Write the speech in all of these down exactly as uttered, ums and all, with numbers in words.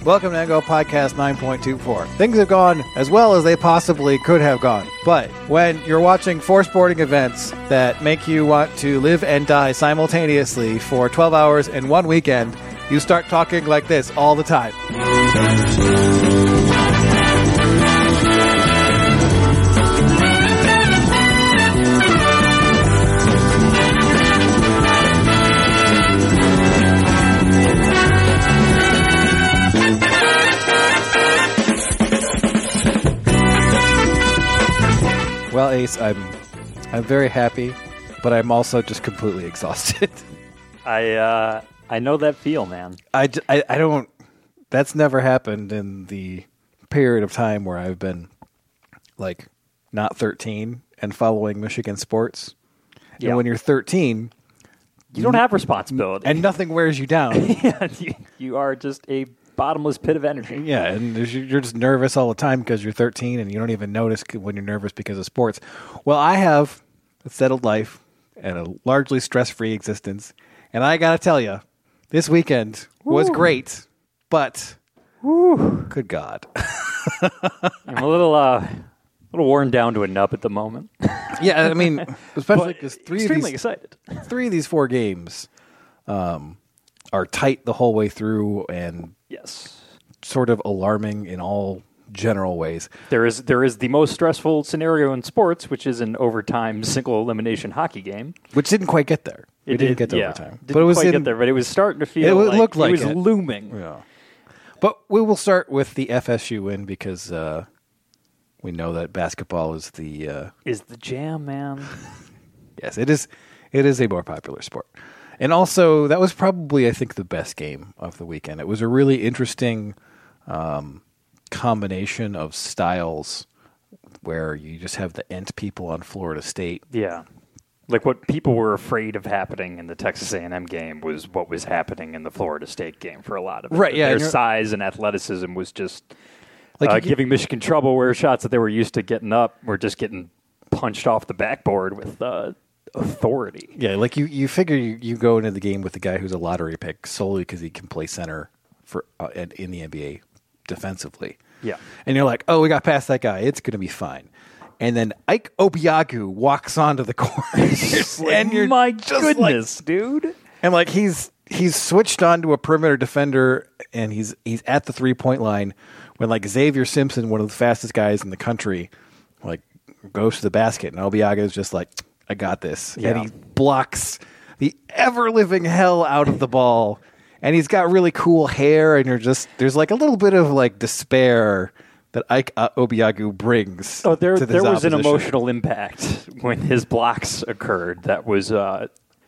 Welcome to Angle Podcast nine point two four. Things have gone as well as they possibly could have gone. But when you're watching four sporting events that make you want to live and die simultaneously for twelve hours in one weekend, you start talking like this all the time. Well, Ace, I'm I'm very happy, but I'm also just completely exhausted. I uh, I know that feel, man. I, I, I don't... That's never happened in the period of time where I've been, like, not thirteen and following Michigan sports. Yeah. And when you're thirteen... You don't have responsibility. And nothing wears you down. yeah, you, you are just a bottomless pit of energy. Yeah, and you're just nervous all the time because you're thirteen and you don't even notice when you're nervous because of sports. Well, I have a settled life and a largely stress-free existence, and I got to tell you, this weekend was Ooh. great, but Ooh. good God. I'm a little, uh, a little worn down to a nub at the moment. Yeah, I mean, especially because three extremely of these, excited. three of these four games um, are tight the whole way through and Yes. sort of alarming in all general ways. There is there is the most stressful scenario in sports, which is an overtime single elimination hockey game. Which didn't quite get there. It we didn't did, get to yeah, overtime. Didn't but it was quite in, get there, but it was starting to feel it like looked like it was it. looming. Yeah. But we will start with the F S U win because uh, we know that basketball is the uh, Is the jam, man. yes, it is. It is a more popular sport, and also that was probably, I think, the best game of the weekend. It was a really interesting um, combination of styles, where you just have the Ent people on Florida State. Yeah. Like what people were afraid of happening in the Texas A and M game was what was happening in the Florida State game for a lot of it. Right, yeah, Their and you're- size and athleticism was just Like uh, you get- giving Michigan trouble where shots that they were used to getting up were just getting punched off the backboard with uh, authority. Yeah, like you, you figure you, you go into the game with the guy who's a lottery pick solely because he can play center for uh, in, in the N B A defensively. Yeah. And you're like, oh, we got past that guy. It's going to be fine. And then Ike Obiagu walks onto the court. and you're My just goodness, like, dude. and like he's he's switched on to a perimeter defender and he's he's at the three-point line when like Xavier Simpson, one of the fastest guys in the country, like goes to the basket and Obiagu is just like, I got this. Yeah. And he blocks the ever-living hell out of the ball. And he's got really cool hair, and you're just there's like a little bit of like despair that Ike uh, Obiagu brings. Oh, there to this there was an opposition. emotional impact when his blocks occurred that was uh,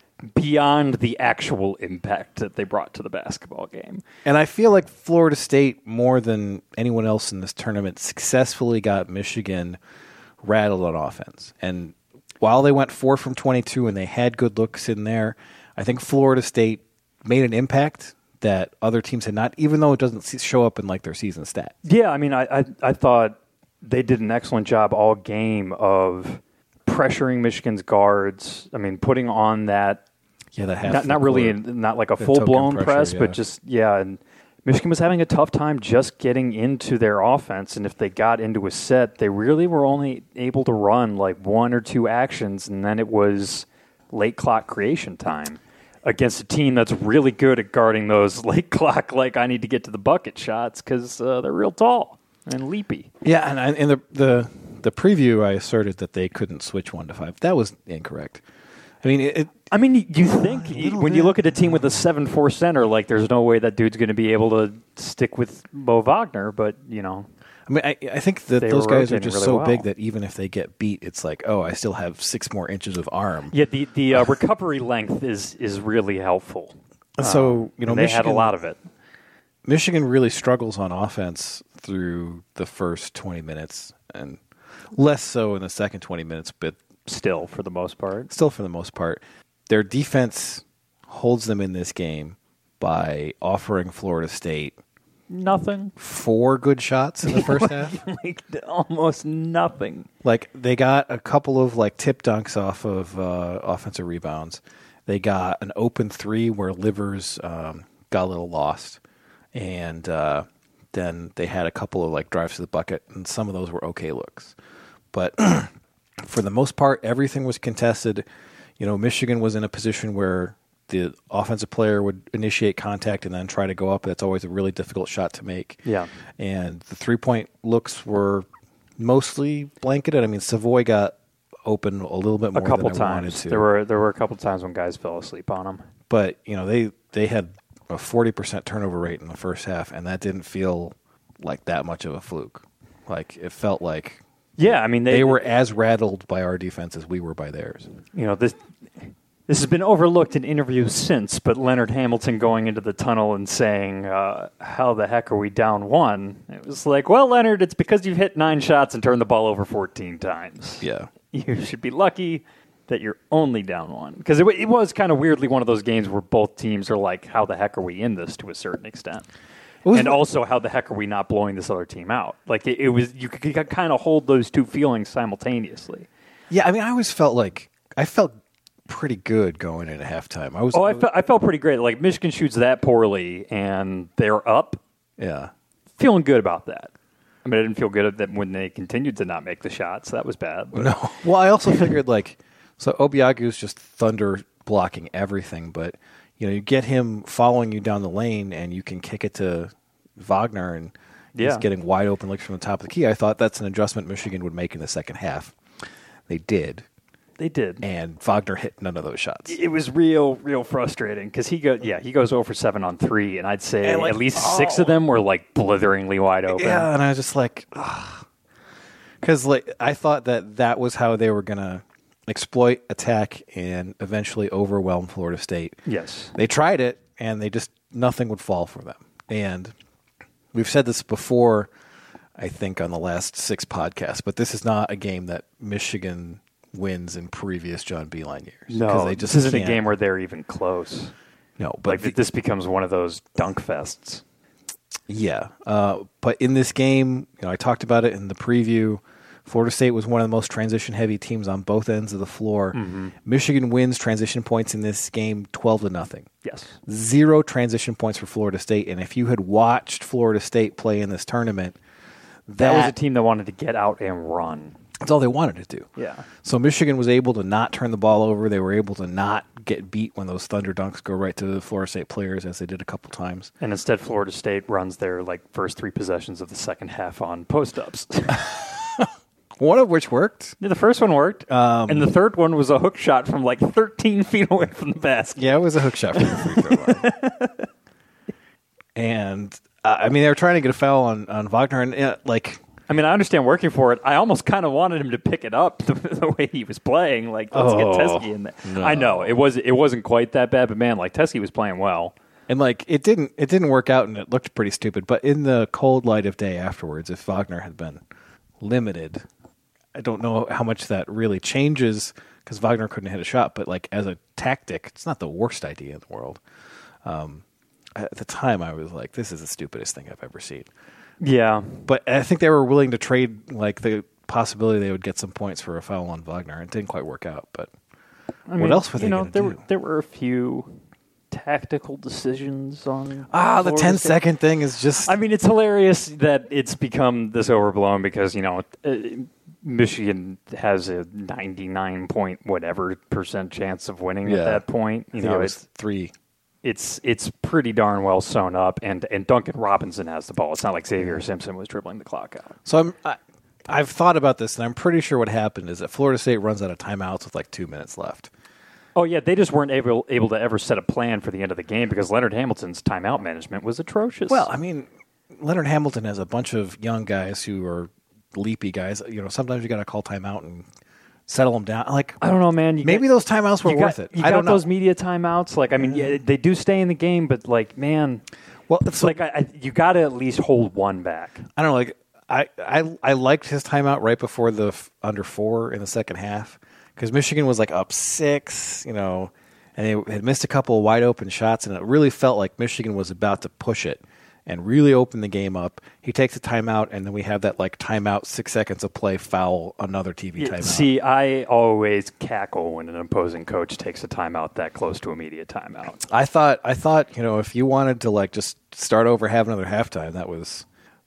beyond the actual impact that they brought to the basketball game. And I feel like Florida State, more than anyone else in this tournament, successfully got Michigan rattled on offense. And while they went four from twenty-two and they had good looks in there, I think Florida State made an impact that other teams had not, even though it doesn't see, show up in like their season stat. Yeah, I mean, I, I I thought they did an excellent job all game of pressuring Michigan's guards. I mean, putting on that Yeah, that half not, not really in, not like a The full blown token press, pressure, but yeah. just yeah. And Michigan was having a tough time just getting into their offense, and if they got into a set, they really were only able to run like one or two actions, and then it was late clock creation time against a team that's really good at guarding those late clock, like I need to get to the bucket shots because uh, they're real tall and leapy. Yeah, and I, in the, the the preview, I asserted that they couldn't switch one to five. That was incorrect. I mean, it, it I mean, you think little when bit. you look at a team with a seven four center, like there's no way that dude's going to be able to stick with Mo Wagner, but, you know. I mean, I, I think that They those were guys are rotating just really so well. big that even if they get beat, it's like, oh, I still have six more inches of arm. Yeah, the, the uh, recovery length is, is really helpful. So, you know, And they Michigan, had a lot of it. Michigan really struggles on offense through the first twenty minutes and less so in the second twenty minutes, but Still, for the most part. still for the most part. Their defense holds them in this game by offering Florida State Nothing. four good shots in the first half. Like, almost nothing. Like, they got a couple of like tip dunks off of uh, offensive rebounds. They got an open three where Livers um, got a little lost, and uh, then they had a couple of like drives to the bucket, and some of those were okay looks. But for the most part, everything was contested. You know, Michigan was in a position where the offensive player would initiate contact and then try to go up. That's always a really difficult shot to make. Yeah. And the three-point looks were mostly blanketed. I mean, Savoy got open a little bit more a couple than I wanted times. to. There were there were a couple times when guys fell asleep on him. But, you know, they, they had a forty percent turnover rate in the first half, and that didn't feel like that much of a fluke. Like, it felt like Yeah, I mean, they, they were as rattled by our defense as we were by theirs. You know, this this has been overlooked in interviews since, but Leonard Hamilton going into the tunnel and saying, uh, how the heck are we down one? It was like, well, Leonard, it's because you've hit nine shots and turned the ball over fourteen times. Yeah. You should be lucky that you're only down one. Because it, it was kind of weirdly one of those games where both teams are like, how the heck are we in this to a certain extent? And also, how the heck are we not blowing this other team out? Like, it, it was, you could, could kind of hold those two feelings simultaneously. Yeah, I mean, I always felt like, I felt pretty good going into halftime. I was. Oh, I, fe- I felt pretty great. Like, Michigan shoots that poorly, and they're up. Yeah. Feeling good about that. I mean, I didn't feel good at that when they continued to not make the shots. That was bad. But. No. Well, I also figured, like, so Obiagu's just thunder blocking everything, but, you know, you get him following you down the lane, and you can kick it to Wagner, and yeah. he's getting wide open looks from the top of the key. I thought that's an adjustment Michigan would make in the second half. They did. They did. And Wagner hit none of those shots. It was real, real frustrating because he go, yeah, he goes zero for seven on three, and I'd say and like, at least oh. six of them were like blitheringly wide open. Yeah, and I was just like, because like I thought that that was how they were gonna exploit, attack, and eventually overwhelm Florida State. Yes, they tried it, and they just nothing would fall for them. And we've said this before, I think, on the last six podcasts, but this is not a game that Michigan wins in previous John Beilein years. No, they just this isn't can't. a game where they're even close. No, but like the, this becomes one of those dunk fests. Yeah, uh, but in this game, you know, I talked about it in the preview. Florida State was one of the most transition-heavy teams on both ends of the floor. Mm-hmm. Michigan wins transition points in this game twelve to nothing. Yes, zero transition points for Florida State. And if you had watched Florida State play in this tournament, that, that was a team that wanted to get out and run. That's all they wanted to do. Yeah. So Michigan was able to not turn the ball over. They were able to not get beat when those thunder dunks go right to the Florida State players, as they did a couple times. And instead, Florida State runs their like first three possessions of the second half on post-ups. One of which worked. Yeah, the first one worked. Um, and the third one was a hook shot from like thirteen feet away from the basket. Yeah, it was a hook shot from the free throw line. And, uh, I mean, they were trying to get a foul on, on Wagner, and uh, like... I mean, I understand working for it. I almost kind of wanted him to pick it up the, the way he was playing. Like, let's oh, get Teske in there. No. I know it was it wasn't quite that bad, but man, like Teske was playing well. And like it didn't it didn't work out, and it looked pretty stupid. But in the cold light of day afterwards, if Wagner had been limited, I don't know how much that really changes because Wagner couldn't hit a shot. But like as a tactic, it's not the worst idea in the world. Um, at the time, I was like, "This is the stupidest thing I've ever seen." Yeah, but I think they were willing to trade like the possibility they would get some points for a foul on Wagner. It didn't quite work out, but I mean, what else were they you know, going to there do? Were, there were a few tactical decisions on ah the Florida ten State. Second thing is just. I mean, it's hilarious that it's become this overblown because you know uh, Michigan has a ninety-nine point whatever percent chance of winning yeah. at that point. You I think know, it was it's three. It's it's pretty darn well sewn up, and, and Duncan Robinson has the ball. It's not like Xavier Simpson was dribbling the clock out. So I'm, I, I've thought about this, and I'm pretty sure what happened is that Florida State runs out of timeouts with like two minutes left. Oh, yeah, they just weren't able able to ever set a plan for the end of the game because Leonard Hamilton's timeout management was atrocious. Well, I mean, Leonard Hamilton has a bunch of young guys who are leapy guys. You know, sometimes you got to call timeout and settle them down. Like I don't know, man. You maybe got, those timeouts were you worth got, it. You I got don't know. those media timeouts. Like, I mean, yeah, they do stay in the game, but like, man, well, it's like I, I, you got to at least hold one back. I don't know. Like I, I, I liked his timeout right before the f- under four in the second half because Michigan was like up six, you know, and they had missed a couple of wide open shots, and it really felt like Michigan was about to push it and really open the game up. He takes a timeout, and then we have that like timeout, six seconds of play, foul, another T V Yeah, timeout. see, I always cackle when an opposing coach takes a timeout that close to immediate timeout. I thought, I thought, you know, if you wanted to like just start over, have another halftime, that was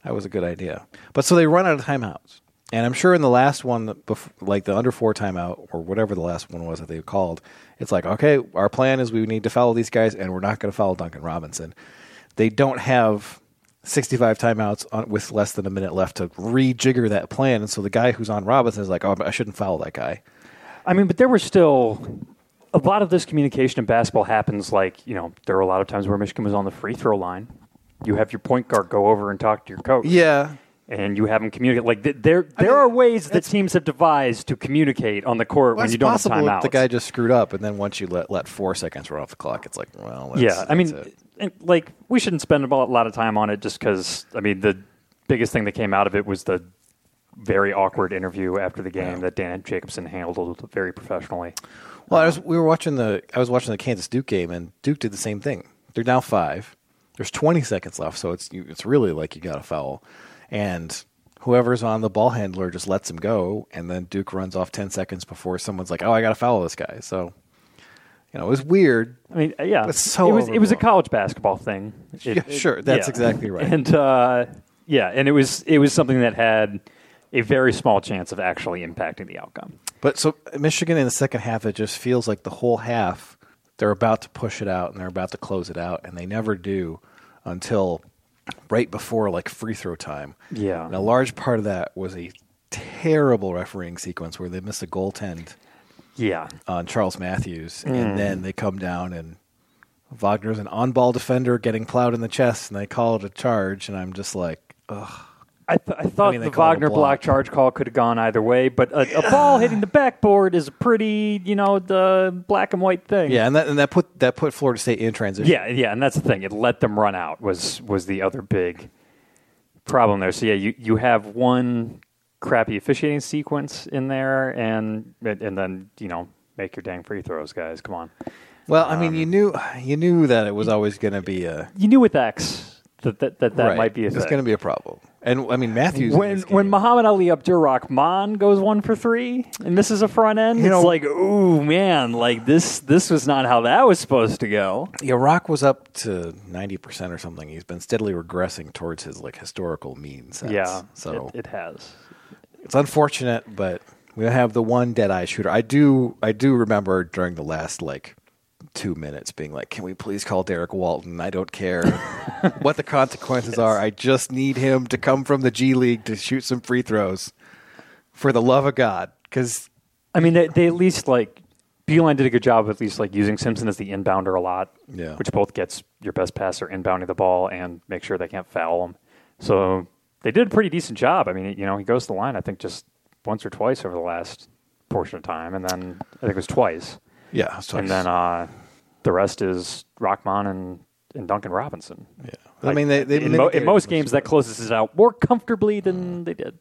That was a good idea. But so they run out of timeouts. And I'm sure in the last one, like the under four timeout or whatever the last one was that they called, it's like, okay, our plan is we need to foul these guys, and we're not going to foul Duncan Robinson. They don't have sixty-five timeouts on, with less than a minute left to rejigger that plan. And so the guy who's on Robinson is like, oh, I shouldn't foul that guy. I mean, but there were still a lot of this communication in basketball happens like, you know, there were a lot of times where Michigan was on the free throw line. You have your point guard go over and talk to your coach. Yeah. And you have them communicate. Like, th- there there I mean, are ways that teams have devised to communicate on the court well, when you don't have timeouts. The guy just screwed up, and then once you let, let four seconds run off the clock, it's like, well, that's, yeah. I mean, it. like, we shouldn't spend a lot of time on it just because, I mean, the biggest thing that came out of it was the very awkward interview after the game yeah. that Dan Jacobson handled very professionally. Well, um, I was we were watching the I was watching the Kansas Duke game, and Duke did the same thing. They're now five. There's twenty seconds left, so it's it's really like you got a foul, and whoever's on the ball handler just lets him go, and then Duke runs off ten seconds before someone's like, "Oh, I got to foul this guy." So, you know, it was weird. I mean, yeah, it's so it was overblown. It was a college basketball thing. It, yeah, sure, that's yeah. exactly right. And uh, yeah, and it was it was something that had a very small chance of actually impacting the outcome. But so Michigan in the second half, it just feels like the whole half they're about to push it out and they're about to close it out, and they never do until right before like free throw time. Yeah. And a large part of that was a terrible refereeing sequence where they missed a goaltend. Yeah. On Charles Matthews, mm. and then they come down and Wagner's an on-ball defender getting plowed in the chest, and they call it a charge, and I'm just like, ugh. I, th- I thought I mean, the Wagner block. block charge call could have gone either way, but a, a ball hitting the backboard is a pretty, you know, the black and white thing. Yeah, and that and that put that put Florida State in transition. Yeah, yeah, and that's the thing. It let them run out was was the other big problem there. So yeah, you, you have one crappy officiating sequence in there, and and then you know make your dang free throws, guys. Come on. Well, I mean, um, you knew you knew that it was always going to be a. You knew with X that that that, that right. might be a thing. It's going to be a problem. And I mean, Matthews. When when Muhammad Ali Abdur-Rahman goes one for three and misses a front end, you it's know, like, ooh man, like this this was not how that was supposed to go. Yeah, Rock was up to ninety percent or something. He's been steadily regressing towards his like historical mean sets. Yeah, so it, it has. It's unfortunate, but we have the one dead eye shooter. I do I do remember during the last like two minutes being like, can we please call Derek Walton? I don't care what the consequences yes. are. I just need him to come from the G League to shoot some free throws for the love of God. Because I mean, they, they at least like Beeline did a good job of at least like using Simpson as the inbounder a lot, yeah. which both gets your best passer inbounding the ball and make sure they can't foul him. So they did a pretty decent job. I mean, you know, he goes to the line, I think, just once or twice over the last portion of time, and then I think it was twice. Yeah, it was twice. And then uh, the rest is Rahman and, and Duncan Robinson. Yeah, like, I mean, they, they in, mo- in most games that closes it out more comfortably than they did.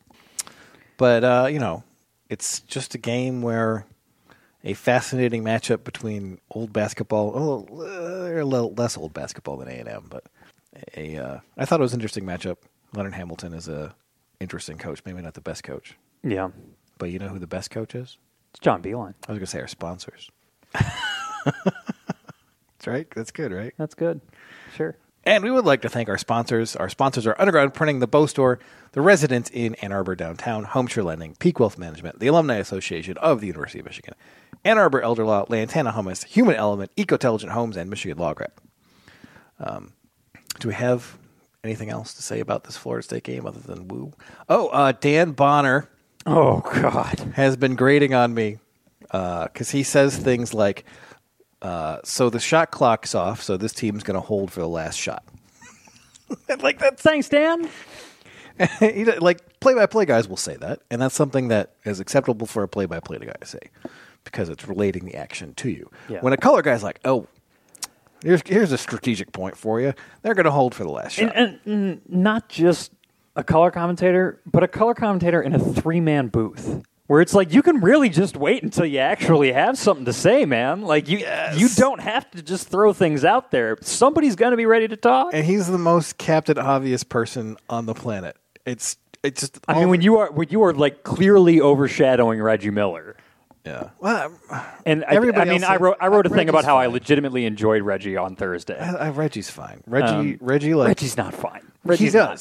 But uh, you know, it's just a game where a fascinating matchup between old basketball, a little, uh, a little less old basketball than A and M, but a uh, I thought it was an interesting matchup. Leonard Hamilton is a interesting coach, maybe not the best coach. Yeah, but you know who the best coach is? It's John Beeline. I was going to say our sponsors. That's right. That's good, right? That's good. Sure. And we would like to thank our sponsors. Our sponsors are Underground Printing, The Bow Store, The Resident in Ann Arbor Downtown, Homeshare Lending, Peak Wealth Management, the Alumni Association of the University of Michigan, Ann Arbor Elder Law, Lantana Hummus, Human Element, Ecotelligent Homes, and Michigan Law Grad. Um, do we have anything else to say about this Florida State game other than woo? Oh, uh, Dan Bonner. Oh, God. Has been grating on me because uh, he says things like, uh, so the shot clock's off, so this team's going to hold for the last shot. Like that. Thanks, Dan. He, like, play-by-play guys will say that, and that's something that is acceptable for a play-by-play guy to say because it's relating the action to you. Yeah. When a color guy's like, oh, here's, here's a strategic point for you, they're going to hold for the last shot. And, and not just a color commentator, but a color commentator in a three-man booth. Where it's like, you can really just wait until you actually have something to say, man. Like, you yes. you don't have to just throw things out there. Somebody's going to be ready to talk. And he's the most Captain Obvious person on the planet. It's it's just. I mean, when you are when you are like clearly overshadowing Reggie Miller. Yeah. Well, and I, I mean, I wrote I wrote a Reggie's thing about how fine. I legitimately enjoyed Reggie on Thursday. I, I, Reggie's fine. Reggie um, Reggie like Reggie's not fine. Reggie's he does. Not.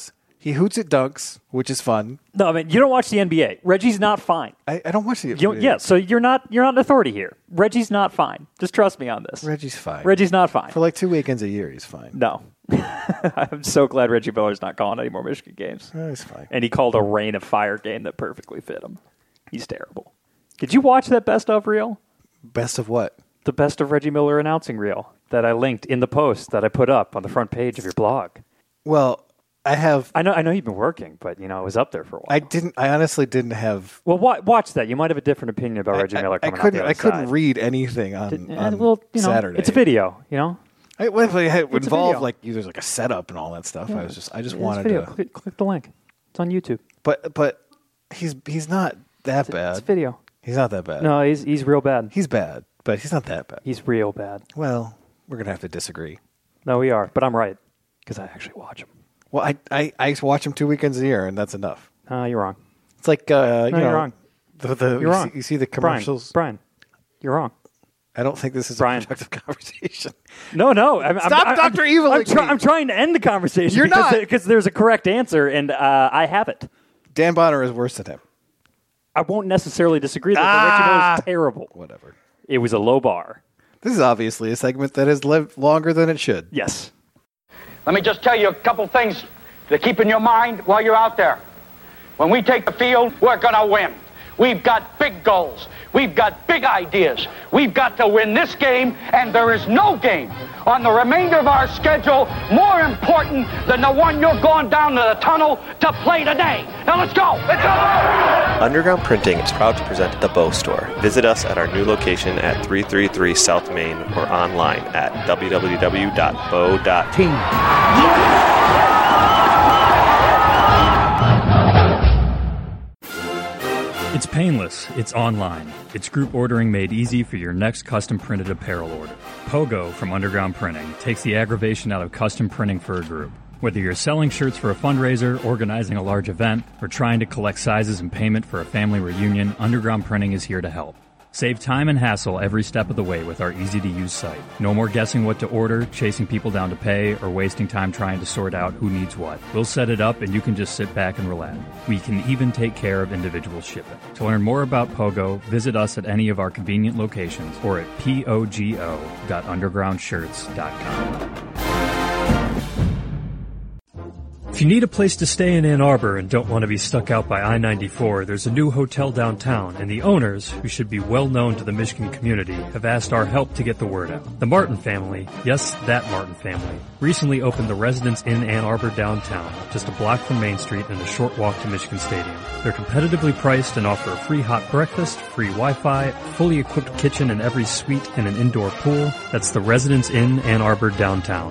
He hoots at dunks, which is fun. No, I mean you don't watch the N B A. Reggie's not fine. I, I don't watch the N B A. You don't, yeah, so you're not you're not an authority here. Reggie's not fine. Just trust me on this. Reggie's fine. Reggie's not fine. For like two weekends a year, he's fine. No. I'm so glad Reggie Miller's not calling any more Michigan games. Oh, he's fine. And he called a Rain of Fire game that perfectly fit him. He's terrible. Did you watch that best of reel? Best of what? The best of Reggie Miller announcing reel that I linked in the post that I put up on the front page of your blog. Well, I have. I know. I know you've been working, but you know, it was up there for a while. I didn't. I honestly didn't have. Well, wa- watch that. You might have a different opinion about Reggie I, Miller. I, Coming I couldn't. out the I other couldn't side. read anything on, Did, on well, you know, Saturday. It's a video, you know. I, well, if it It's a involved video. like there's like a setup and all that stuff. Yeah. I was just. I just It's wanted video. to. Click, click the link. It's on YouTube. But but he's he's not that It's, bad. it's video. He's not that bad. No, he's he's real bad. He's bad, but he's not that bad. He's real bad. Well, we're gonna have to disagree. No, we are, but I'm right because I actually watch him. Well, I, I I watch him two weekends a year, and that's enough. Uh, you're wrong. It's like uh, you No, know, you're wrong. The, the, You're you wrong. See, you see the commercials. Brian, Brian, you're wrong. I don't think this is Brian. a productive conversation. No, no. I'm, Stop I'm, Doctor I'm, Evil. I'm, try, I'm trying to end the conversation. You're because not. Because there's a correct answer, and uh, I have it. Dan Bonner is worse than him. I won't necessarily disagree that Ah! Reggie Miller is terrible. Whatever. It was a low bar. This is obviously a segment that has lived longer than it should. Yes. Let me just tell you a couple things to keep in your mind while you're out there. When we take the field, we're going to win. We've got big goals. We've got big ideas. We've got to win this game, and there is no game on the remainder of our schedule more important than the one you're going down to the tunnel to play today. Now let's go. Let's go. Underground Printing is proud to present the Bow Store. Visit us at our new location at three thirty-three South Main or online at w w w dot bow dot team. It's painless, it's online. It's group ordering made easy for your next custom printed apparel order. Pogo from Underground Printing takes the aggravation out of custom printing for a group. Whether you're selling shirts for a fundraiser, organizing a large event, or trying to collect sizes and payment for a family reunion, Underground Printing is here to help. Save time and hassle every step of the way with our easy-to-use site. No more guessing what to order, chasing people down to pay, or wasting time trying to sort out who needs what. We'll set it up and you can just sit back and relax. We can even take care of individual shipping. To learn more about Pogo, visit us at any of our convenient locations or at pogo dot underground shirts dot com. If you need a place to stay in Ann Arbor and don't want to be stuck out by I ninety-four, there's a new hotel downtown, and the owners, who should be well known to the Michigan community, have asked our help to get the word out. The Martin family, yes, that Martin family, recently opened the Residence Inn Ann Arbor downtown, just a block from Main Street and a short walk to Michigan Stadium. They're competitively priced and offer a free hot breakfast, free Wi-Fi, fully equipped kitchen in every suite, and an indoor pool. That's the Residence Inn Ann Arbor downtown.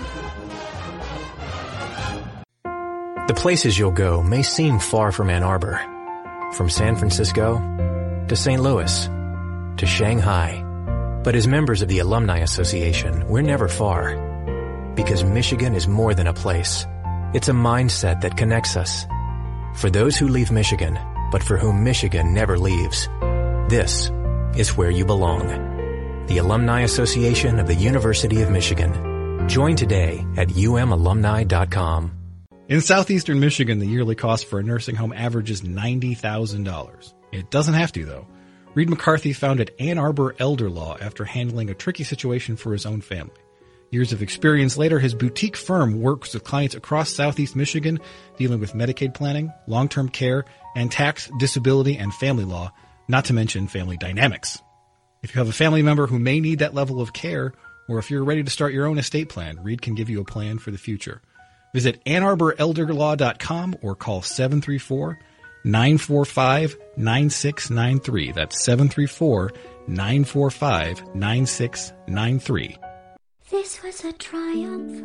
The places you'll go may seem far from Ann Arbor. From San Francisco to Saint Louis to Shanghai. But as members of the Alumni Association, we're never far. Because Michigan is more than a place. It's a mindset that connects us. For those who leave Michigan, but for whom Michigan never leaves, this is where you belong. The Alumni Association of the University of Michigan. Join today at u m alumni dot com. In southeastern Michigan, the yearly cost for a nursing home averages ninety thousand dollars. It doesn't have to, though. Reed McCarthy founded Ann Arbor Elder Law after handling a tricky situation for his own family. Years of experience later, his boutique firm works with clients across southeast Michigan, dealing with Medicaid planning, long-term care, and tax, disability, and family law, not to mention family dynamics. If you have a family member who may need that level of care, or if you're ready to start your own estate plan, Reed can give you a plan for the future. Visit ann arbor elder law dot com or call seven three four, nine four five, nine six nine three. That's seven three four, nine four five, nine six nine three. This was a triumph.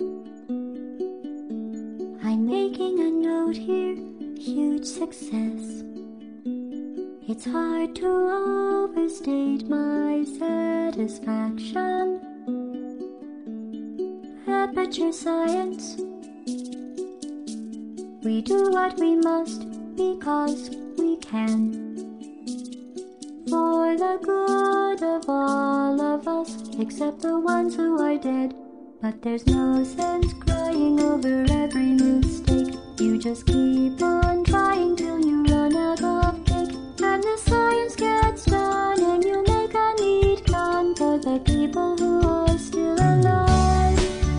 I'm making a note here, huge success. It's hard to overstate my satisfaction. Aperture Science. We do what we must because we can. For the good of all of us, except the ones who are dead. But there's no sense crying over every mistake. You just keep on trying till you run out of ink. And the science gets done and you make a neat gun for the people who are still alive.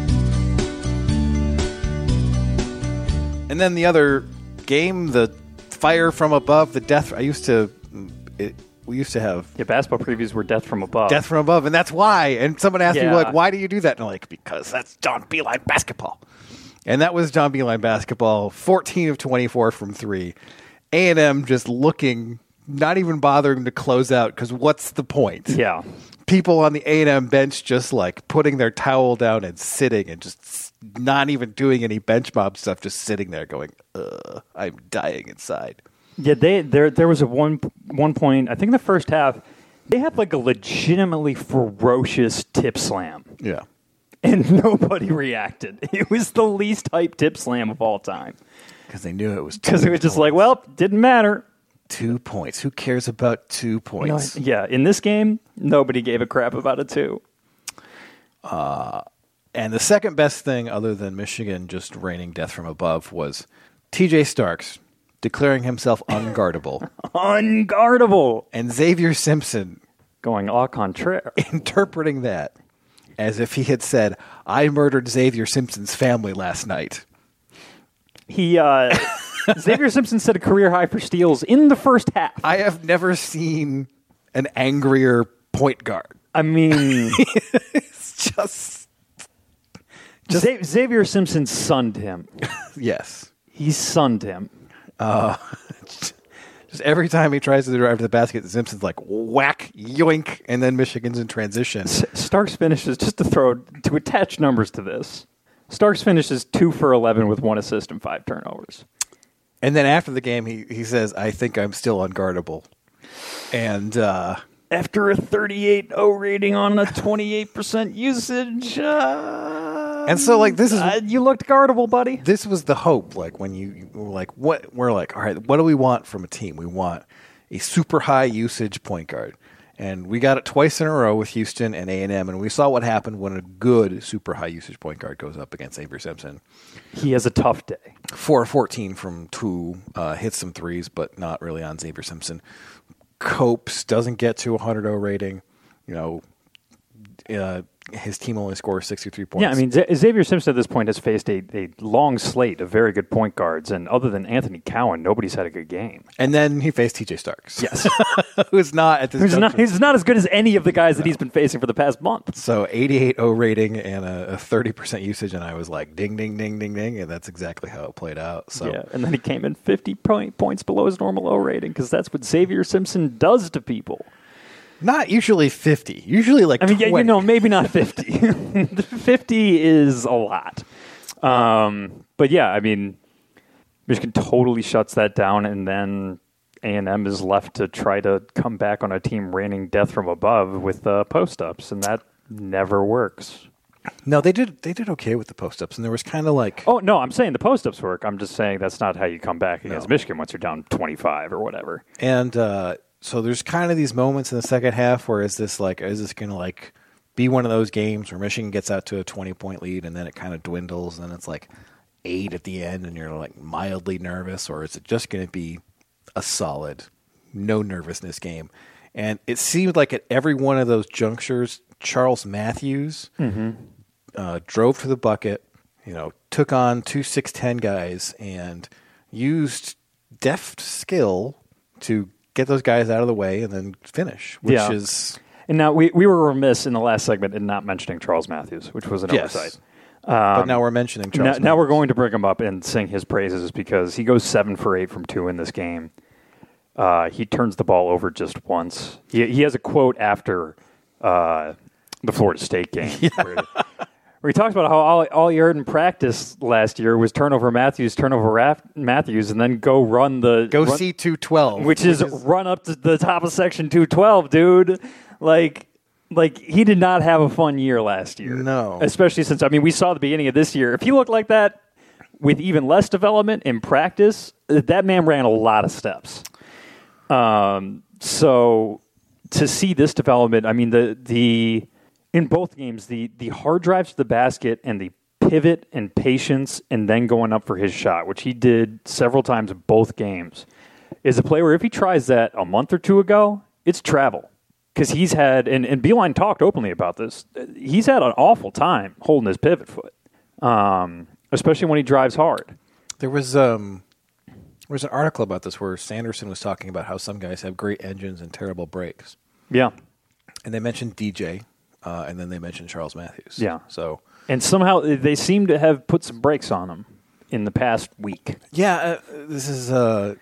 And then the other game, the Fire from Above, the Death. I used to, it, we used to have Yeah, basketball previews were Death from Above. Death from Above, and that's why. And someone asked me, Yeah. like, why do you do that? And I'm like, because that's John Beeline basketball. And that was John Beeline basketball, fourteen of twenty-four from three. A and M just looking, not even bothering to close out, because what's the point? Yeah. People on the A and M bench just like putting their towel down and sitting and just not even doing any bench mob stuff, just sitting there going, ugh, I'm dying inside. Yeah, they there there was a one one point, I think in the first half, they had like a legitimately ferocious tip slam. Yeah. And nobody reacted. It was the least hyped tip slam of all time. Because they knew it was two Because it was just points. like, well, didn't matter. Two points. Who cares about two No, points? yeah, in this game, nobody gave a crap about it too. And the second best thing, other than Michigan just raining death from above, was T J Starks declaring himself unguardable. Unguardable. And Xavier Simpson Going au contraire. interpreting that as if he had said, I murdered Xavier Simpson's family last night. He uh, Xavier Simpson set a career high for steals in the first half. I have never seen an angrier point guard. I mean, It's just, Xa- Xavier Simpson sunned him. yes. He sunned him. Just every time he tries to drive to the basket, Simpson's like, whack, yoink, and then Michigan's in transition. S- Starks finishes, just to throw, to attach numbers to this, Starks finishes two for eleven with one assist and five turnovers. And then after the game, he, he says, I think I'm still unguardable. And, uh, After a thirty-eight oh rating on a twenty-eight percent usage, uh, and so, like, this is, uh, you looked guardable, buddy. this was the hope. Like, when you, you were like, what, we're like, all right, what do we want from a team? We want a super high usage point guard. And we got it twice in a row with Houston and A and M, and we saw what happened when a good super high usage point guard goes up against Xavier Simpson. He has a tough day. four of fourteen from two, uh, hits some threes, but not really on Xavier Simpson. Copes doesn't get to a one hundred oh rating. You know, uh, his team only scores sixty-three points. Yeah, I mean, Z- Xavier Simpson at this point has faced a, a long slate of very good point guards, and other than Anthony Cowan, nobody's had a good game. and then he faced T J Starks. Yes. who's not at this He's not, juncture. he's not as good as any of the guys that he's been facing for the past month. So eighty-eight oh rating and a, a thirty percent usage, and I was like, ding, ding, ding, ding, ding, and that's exactly how it played out. So Yeah, and then he came in fifty point, points below his normal O rating because that's what Xavier Simpson does to people. not usually fifty, usually like I mean, yeah, twenty. you know, maybe not fifty. fifty is a lot. Um, but yeah, I mean, Michigan totally shuts that down, and then A and M is left to try to come back on a team raining death from above with uh, post-ups, and that never works. No, they did they did okay with the post-ups, and there was kind of like, Oh, no, I'm saying the post-ups work. I'm just saying that's not how you come back against No. Michigan once you're down twenty-five or whatever. and uh, so there's kind of these moments in the second half where is this like, is this going to like be one of those games where Michigan gets out to a twenty-point lead, and then it kind of dwindles, and then it's like eight at the end, and you're like mildly nervous, or is it just going to be a solid, no nervousness game? And it seemed like at every one of those junctures, Charles Matthews uh, drove to the bucket, you know, took on two six ten guys and used deft skill to get those guys out of the way and then finish, which Yeah. is And now we, we were remiss in the last segment in not mentioning Charles Matthews, which was an yes. oversight. but now we're mentioning Charles. Now, now we're Matthews. going to bring him up and sing his praises because he goes seven for eight from two in this game. Uh, he turns the ball over just once. He, he has a quote after uh, the Florida State game where, where he talks about how all, all he heard in practice last year was turnover Matthews, turnover Raf- Matthews, and then go run the Go run, C two twelve, which is run up to the top of section two twelve, dude. Like, like he did not have a fun year last year. No. Especially since, I mean, we saw the beginning of this year. If he looked like that with even less development in practice, that man ran a lot of steps. Um, so to see this development, I mean, the, the, in both games, the, the hard drives to the basket and the pivot and patience and then going up for his shot, which he did several times in both games, is a player where if he tries that a month or two ago, it's travel. Because he's had, and, and Beeline talked openly about this, he's had an awful time holding his pivot foot, um, especially when he drives hard. There was um, there was an article about this where Sanderson was talking about how some guys have great engines and terrible brakes. Yeah. And they mentioned D J, uh, and then they mentioned Charles Matthews. Yeah. So, and somehow they seem to have put some brakes on him in the past week. Yeah, uh, this is uh,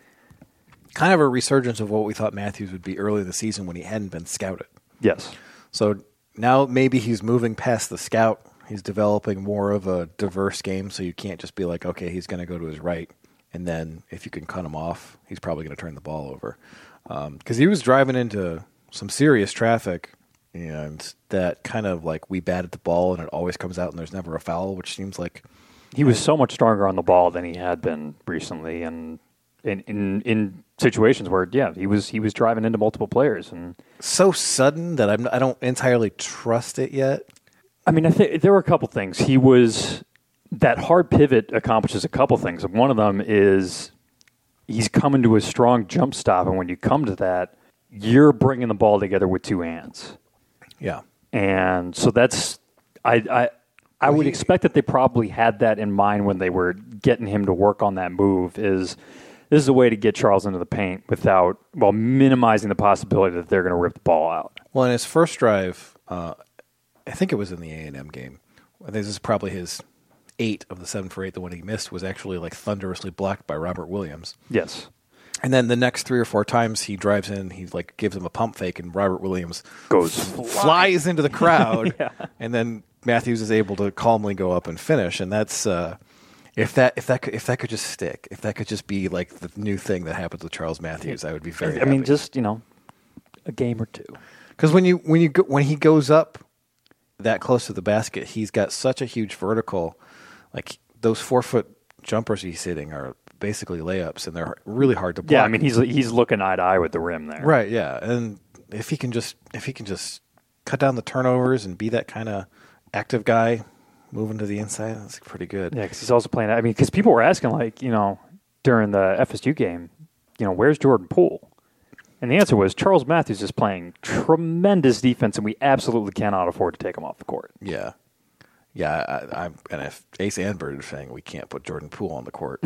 kind of a resurgence of what we thought Matthews would be early in the season when he hadn't been scouted. Yes. So now maybe he's moving past the scout. He's developing more of a diverse game, so you can't just be like, okay, he's going to go to his right, and then if you can cut him off, he's probably going to turn the ball over. Because um, he was driving into some serious traffic, and that kind of like we batted the ball, and it always comes out, and there's never a foul, which seems like he was so much stronger on the ball than he had been recently, and in in, in situations where yeah, he was he was driving into multiple players, and so sudden that I'm I don't entirely trust it yet. I mean, I think there were a couple things. He was that hard pivot accomplishes a couple things. One of them is he's coming to a strong jump stop, and when you come to that, you're bringing the ball together with two hands. Yeah, and so that's I I I would expect that they probably had that in mind when they were getting him to work on that move. Is this is a way to get Charles into the paint without well minimizing the possibility that they're going to rip the ball out. Well, in his first drive. Uh, I think it was in the A and M game. I think this is probably his eight of the seven for eight. The one he missed was actually like thunderously blocked by Robert Williams. Yes. And then the next three or four times he drives in, he like gives him a pump fake, and Robert Williams goes flies into the crowd, yeah. and then Matthews is able to calmly go up and finish. And that's uh, if that if that could, if that could just stick, if that could just be like the new thing that happens with Charles Matthews, I would be very. I happy. mean, just you know, a game or two. Because when you when you go, when he goes up that close to the basket, he's got such a huge vertical. Like those four foot jumpers he's hitting are basically layups, and they're really hard to block. Yeah, I mean he's he's looking eye to eye with the rim there. Right. Yeah, and if he can just if he can just cut down the turnovers and be that kind of active guy moving to the inside, that's pretty good. Yeah, because he's also playing. I mean, because people were asking like you know during the F S U game, you know, where's Jordan Poole? And the answer was Charles Matthews is playing tremendous defense, and we absolutely cannot afford to take him off the court. Yeah, yeah. I, I'm and if Ace Anbird is saying we can't put Jordan Poole on the court,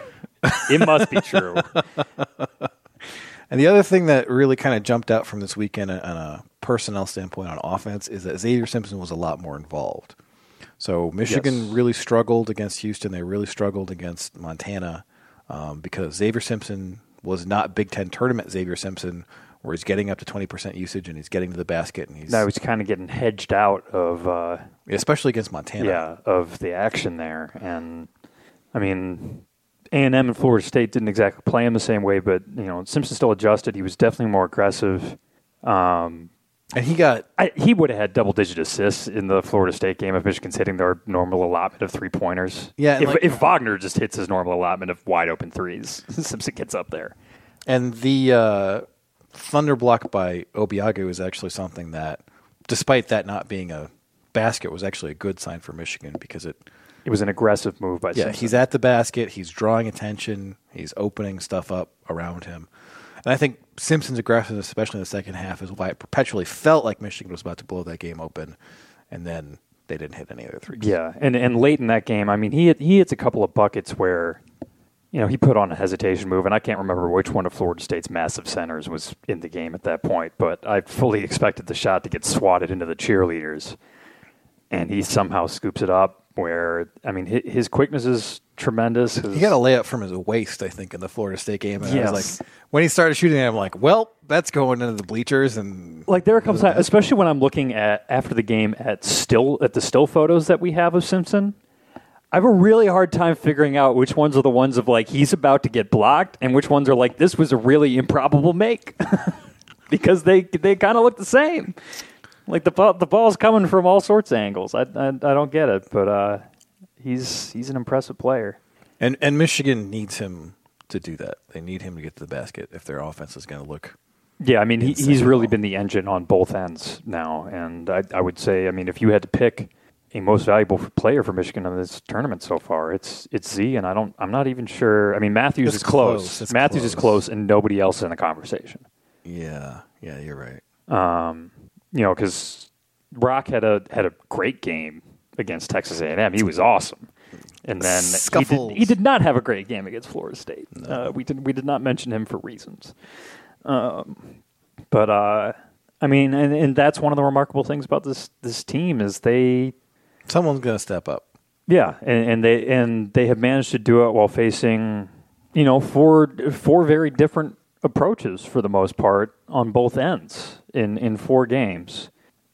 it must be true. And the other thing that really kind of jumped out from this weekend on a personnel standpoint on offense is that Xavier Simpson was a lot more involved. So Michigan yes. really struggled against Houston. They really struggled against Montana um, because Xavier Simpson was not Big Ten tournament Xavier Simpson, where he's getting up to twenty percent usage and he's getting to the basket. And he's no, he's kind of getting hedged out of, uh, especially against Montana. Yeah, of the action there. And I mean, A and M and Florida State didn't exactly play him the same way, but you know, Simpson still adjusted. He was definitely more aggressive. Um, and he got I, he would have had double digit assists in the Florida State game if Michigan's hitting their normal allotment of three pointers. Yeah, if, like, if Wagner just hits his normal allotment of wide open threes, Simpson gets up there. And the uh, thunder block by Obiagu is actually something that, despite that not being a basket, was actually a good sign for Michigan because it it was an aggressive move by yeah Simpson. He's at the basket, he's drawing attention, he's opening stuff up around him. And I think Simpson's aggressiveness, especially in the second half, is why it perpetually felt like Michigan was about to blow that game open, and then they didn't hit any other threes. Yeah, and and late in that game, I mean, he hit, he hits a couple of buckets where, you know, he put on a hesitation move, and I can't remember which one of Florida State's massive centers was in the game at that point, but I fully expected the shot to get swatted into the cheerleaders, and he somehow scoops it up where, I mean, his, his quickness is tremendous. His, He got a layup from his waist, I think, in the Florida State game. And yes. I was like, when he started shooting it, I'm like, well, that's going into the bleachers. And like there are a couple times, especially when I'm looking at after the game at still at the still photos that we have of Simpson, I have a really hard time figuring out which ones are the ones of like he's about to get blocked and which ones are like this was a really improbable make because they they kind of look the same. Like the ball, the ball's coming from all sorts of angles. I I, I don't get it, but uh, he's he's an impressive player. And and Michigan needs him to do that. They need him to get to the basket if their offense is going to look. Yeah, I mean he, insane he's really well. been the engine on both ends now, and I I would say I mean if you had to pick a most valuable player for Michigan in this tournament so far. It's it's Z, and I don't. I'm not even sure. I mean, Matthews It's is close. close. It's Matthews is close. close, and nobody else in the conversation. Yeah, yeah, you're right. Um, you know, because Rock had a had a great game against Texas A and M. He was awesome, and then he Scuffles. did, he did not have a great game against Florida State. No. Uh, we did we did not mention him for reasons. Um, but uh, I mean, and, and that's one of the remarkable things about this this team is they. Someone's going to step up. Yeah, and, and they and they have managed to do it while facing, you know, four four very different approaches for the most part on both ends in, in four games.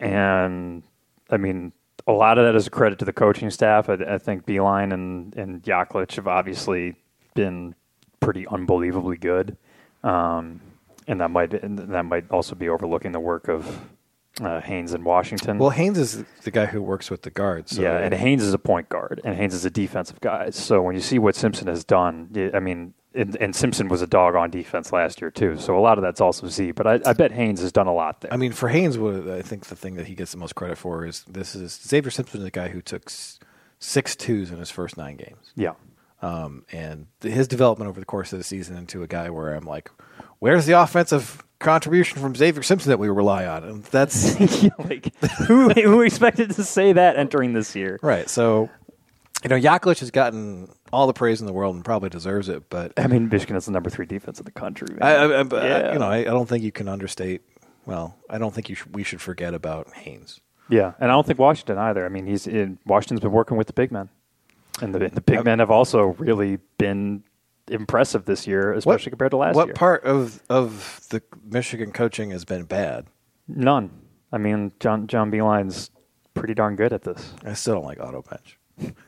And I mean, a lot of that is a credit to the coaching staff. I, I think Beeline and and Yaklich have obviously been pretty unbelievably good, um, and that might and that might also be overlooking the work of. Uh, Haynes in Washington. Well, Haynes is the guy who works with the guards. So yeah, and Haynes is a point guard, and Haynes is a defensive guy. So when you see what Simpson has done, I mean, and, and Simpson was a dog on defense last year too. So a lot of that's also Z. But I, I bet Haynes has done a lot there. I mean, for Haynes, what I think the thing that he gets the most credit for is this is Xavier Simpson, the guy who took s- six twos in his first nine games. Yeah. Um, and th- his development over the course of the season into a guy where I'm like, where's the offensive contribution from Xavier Simpson that we rely on? And that's yeah, like who who expected to say that entering this year? Right. So, you know, Yaklich has gotten all the praise in the world and probably deserves it. But I mean, Michigan is the number three defense in the country. Man. I, I, I, yeah. you know, I, I don't think you can understate. Well, I don't think you sh- we should forget about Haynes. Yeah, and I don't think Washington either. I mean, he's in, Washington's been working with the big men, and the the big men have also really been impressive this year, especially what, compared to last what year. What part of of the Michigan coaching has been bad? None. I mean, John John Beeline's pretty darn good at this. I still don't like auto bench,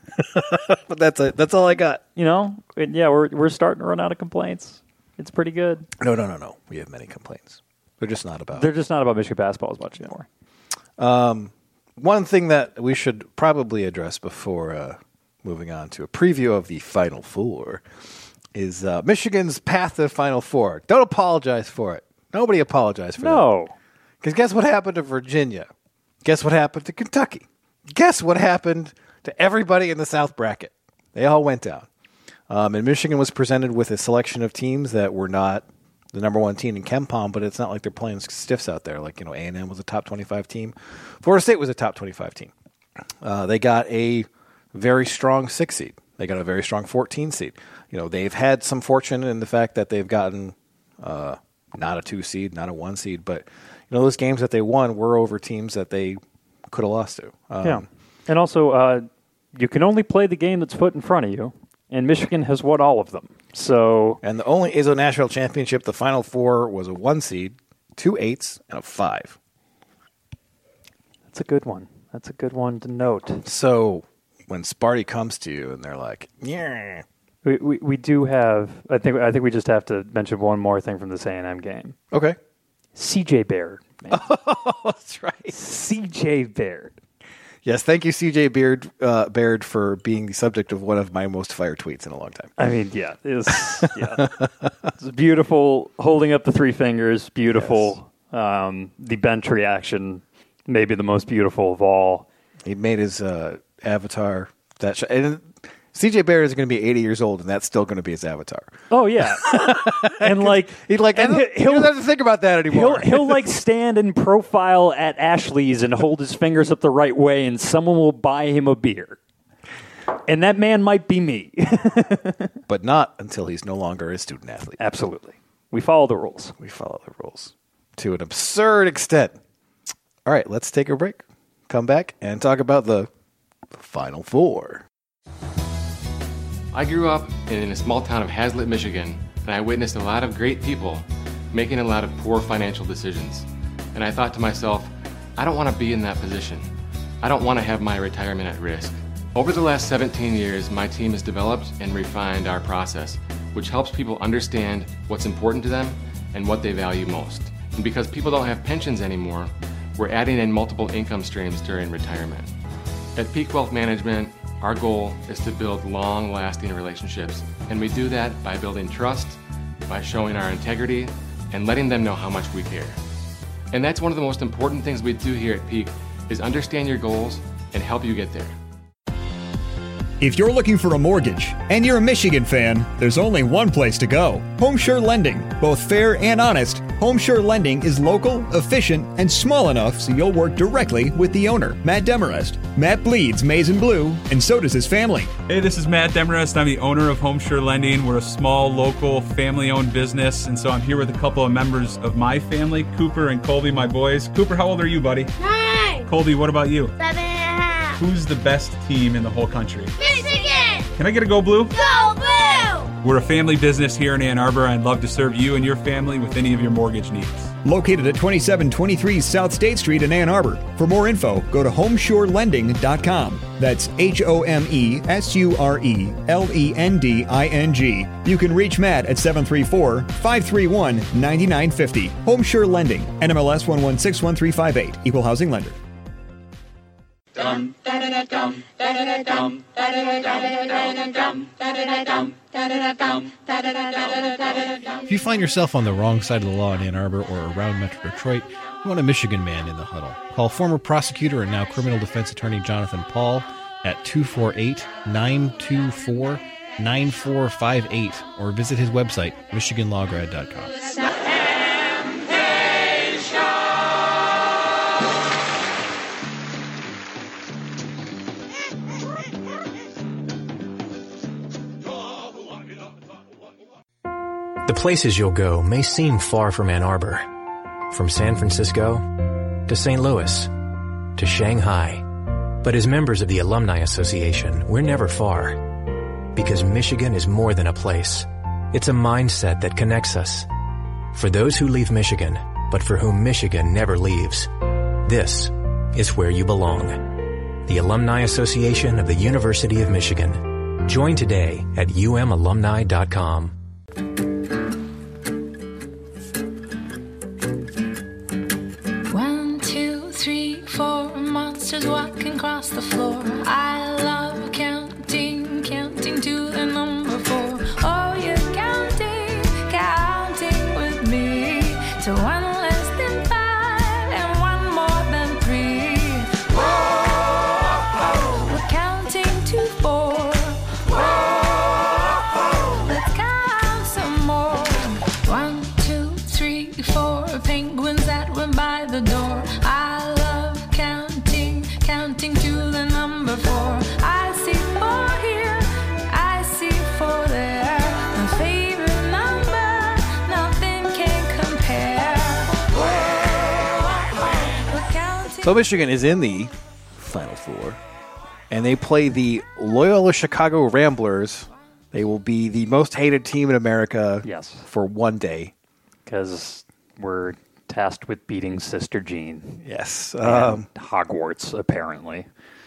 but that's a, that's all I got. You know, and yeah, we're we're starting to run out of complaints. It's pretty good. No, no, no, no. We have many complaints. They're just not about. They're just not about Michigan basketball as much anymore. Um, one thing that we should probably address before uh, moving on to a preview of the Final Four is uh, Michigan's path to the Final Four. Don't apologize for it. Nobody apologize for no. that. Because guess what happened to Virginia? Guess what happened to Kentucky? Guess what happened to everybody in the South bracket? They all went down. Um, and Michigan was presented with a selection of teams that were not the number one team in KenPom, but it's not like they're playing stiffs out there. Like, you know, A and M was a top twenty-five team. Florida State was a top twenty-five team. Uh, they got a very strong six seed. They got a very strong fourteen seed. You know, they've had some fortune in the fact that they've gotten uh, not a two seed, not a one seed, but you know, those games that they won were over teams that they could have lost to. Um, yeah, and also uh, you can only play the game that's put in front of you, and Michigan has won all of them. So, and the only I S O National Championship, the Final Four was a one seed, two eights, and a five. That's a good one. That's a good one to note. So when Sparty comes to you and they're like, yeah. We, we we do have. I think I think we just have to mention one more thing from this A and M game. Okay. C J Baird. Man. Oh, that's right. C J Baird. Yes, thank you, C J Baird, uh, Baird, for being the subject of one of my most fire tweets in a long time. I mean, yeah, it was, yeah, it's beautiful. Holding up the three fingers, beautiful. Yes. Um, the bench reaction, maybe the most beautiful of all. He made his uh, avatar that, sh- and C J Baird is going to be eighty years old, and that's still going to be his avatar. Oh yeah, and like he'd like, and he doesn't have to think about that anymore. He'll, he'll like stand in profile at Ashley's and hold his fingers up the right way, and someone will buy him a beer, and that man might be me. But not until he's no longer a student athlete. Absolutely, we follow the rules. We follow the rules to an absurd extent. All right, let's take a break. Come back and talk about the Final Four. I grew up in a small town of Hazlitt, Michigan, and I witnessed a lot of great people making a lot of poor financial decisions. And I thought to myself, I don't want to be in that position. I don't want to have my retirement at risk. Over the last seventeen years, my team has developed and refined our process, which helps people understand what's important to them and what they value most. And because people don't have pensions anymore, we're adding in multiple income streams during retirement. At Peak Wealth Management, our goal is to build long-lasting relationships, and we do that by building trust, by showing our integrity, and letting them know how much we care. And that's one of the most important things we do here at Peak, is understand your goals and help you get there. If you're looking for a mortgage and you're a Michigan fan, there's only one place to go. HomeSure Lending. Both fair and honest, HomeSure Lending is local, efficient, and small enough so you'll work directly with the owner, Matt Demarest. Matt bleeds maize and blue, and so does his family. Hey, this is Matt Demarest. I'm the owner of HomeSure Lending. We're a small, local, family-owned business, and so I'm here with a couple of members of my family, Cooper and Colby, my boys. Cooper, how old are you, buddy? Nine. Colby, what about you? Seven and a half. Who's the best team in the whole country? Michigan. Can I get a Go Blue? Go Blue. We're a family business here in Ann Arbor. I'd love to serve you and your family with any of your mortgage needs. Located at twenty-seven twenty-three South State Street in Ann Arbor. For more info, go to homeshore lending dot com. That's H O M E S U R E L E N D I N G. You can reach Matt at seven three four, five three one, nine nine five zero. Homeshore Lending, N M L S one one six one three five eight. Equal housing lender. Dum da da da dum da da da dum da da da dum da da da dum da da da dum da da da dum da da da dum. If you find yourself on the wrong side of the law in Ann Arbor or around Metro Detroit, you want a Michigan man in the huddle. Call former prosecutor and now criminal defense attorney Jonathan Paul at two four eight, nine two four, nine four five eight or visit his website, michigan law grad dot com. The places you'll go may seem far from Ann Arbor. From San Francisco to Saint Louis to Shanghai. But as members of the Alumni Association, we're never far. Because Michigan is more than a place. It's a mindset that connects us. For those who leave Michigan, but for whom Michigan never leaves, this is where you belong. The Alumni Association of the University of Michigan. Join today at u m alumni dot com. One, two, three, four monsters walking across the floor. I love counting, counting to the number four. Oh, you're counting, counting with me. To one less than five and one more than three. Whoa, we're counting to four. Whoa, let's count some more. One, two, three, four penguins that went by the door. I love counting, counting to the number four. I see four here, I see four there. My favorite number, nothing can compare. Whoa, we're counting. So Michigan is in the Final Four, and they play the Loyola Chicago Ramblers. They will be the most hated team in America Yes. for one day. Because we're tasked with beating Sister Jean. Yes. And Um, Hogwarts, apparently.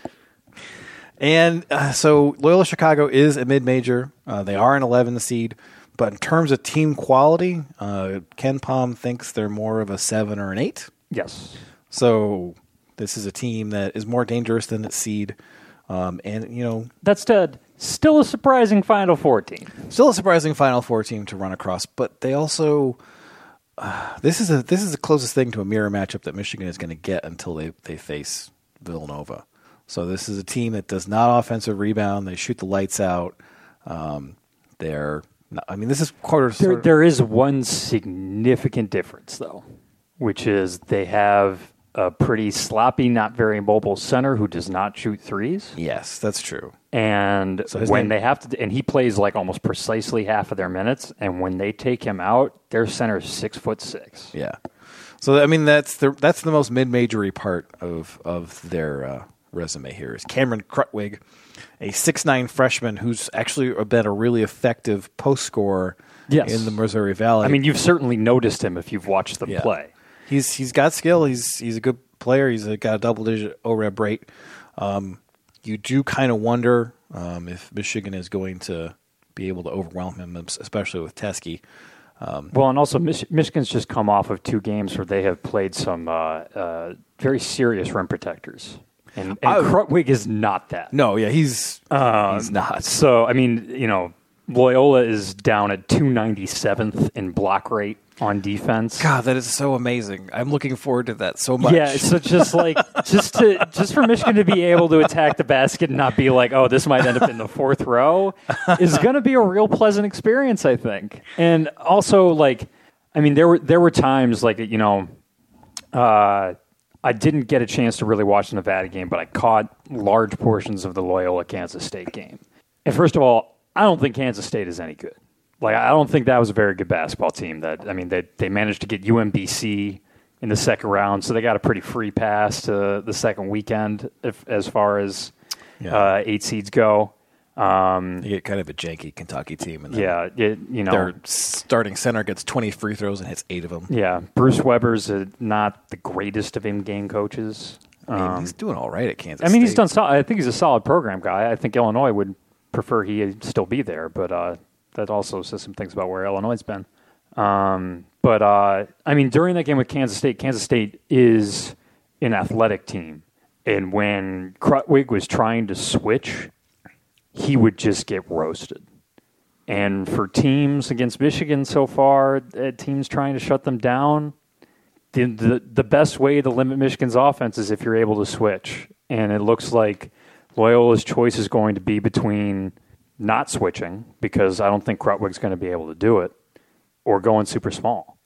And uh, so Loyola Chicago is a mid-major. Uh, they are an eleven seed. But in terms of team quality, uh, Ken Palm thinks they're more of a seven or an eight. Yes. So this is a team that is more dangerous than its seed. Um, and, you know... That's Ted. Still a surprising Final Four team. Still a surprising Final Four team to run across. But they also... Uh, this is a this is the closest thing to a mirror matchup that Michigan is going to get until they, they face Villanova. So this is a team that does not offensive rebound. They shoot the lights out. Um, they're not, I mean, this is quarter. There, there is one significant difference, though, which is they have a pretty sloppy, not very mobile center who does not shoot threes. Yes, that's true. And So his when name- they have to, and he plays like almost precisely half of their minutes. And when they take him out, their center is six foot six. Yeah. So I mean, that's the that's the most mid-majory part of of their uh, resume here is Cameron Krutwig, a six nine freshman who's actually been a really effective post scorer Yes. in the Missouri Valley. I mean, you've certainly noticed him if you've watched them Yeah. play. He's he's got skill. He's he's a good player. He's a, got a double digit O R E B rate. Um, you do kind of wonder um, if Michigan is going to be able to overwhelm him, especially with Teskey. Um, Well, and also Mich- Michigan's just come off of two games where they have played some uh, uh, very serious rim protectors, and, and I- Krutwig is not that. no, yeah, he's Um, he's not. So, I mean, you know, Loyola is down at two ninety-seventh in block rate. on defense. God, that is so amazing. I'm looking forward to that so much. Yeah, so just like just to just for Michigan to be able to attack the basket and not be like, oh, this might end up in the fourth row, is going to be a real pleasant experience, I think. And also, like, I mean, there were there were times like you know, uh, I didn't get a chance to really watch the Nevada game, but I caught large portions of the Loyola Kansas State game. And first of all, I don't think Kansas State is any good. Like, I don't think that was a very good basketball team. That I mean, they they managed to get U M B C in the second round, so they got a pretty free pass to the second weekend if, as far as yeah. uh, eight seeds go. Um, you get kind of a janky Kentucky team. And yeah, it, you know. Their starting center gets twenty free throws and hits eight of them. Yeah, Bruce Weber's uh, not the greatest of in-game coaches. I mean, um, he's doing all right at Kansas I mean, State. he's done. Sol- I think he's a solid program guy. I think Illinois would prefer he still be there, but uh, that also says some things about where Illinois has been. Um, but, uh, I mean, during that game with Kansas State, Kansas State is an athletic team. And when Krutwig was trying to switch, he would just get roasted. And for teams against Michigan so far, uh, teams trying to shut them down, the, the the best way to limit Michigan's offense is if you're able to switch. And it looks like Loyola's choice is going to be between not switching, because I don't think Krutwig's going to be able to do it, or going super small.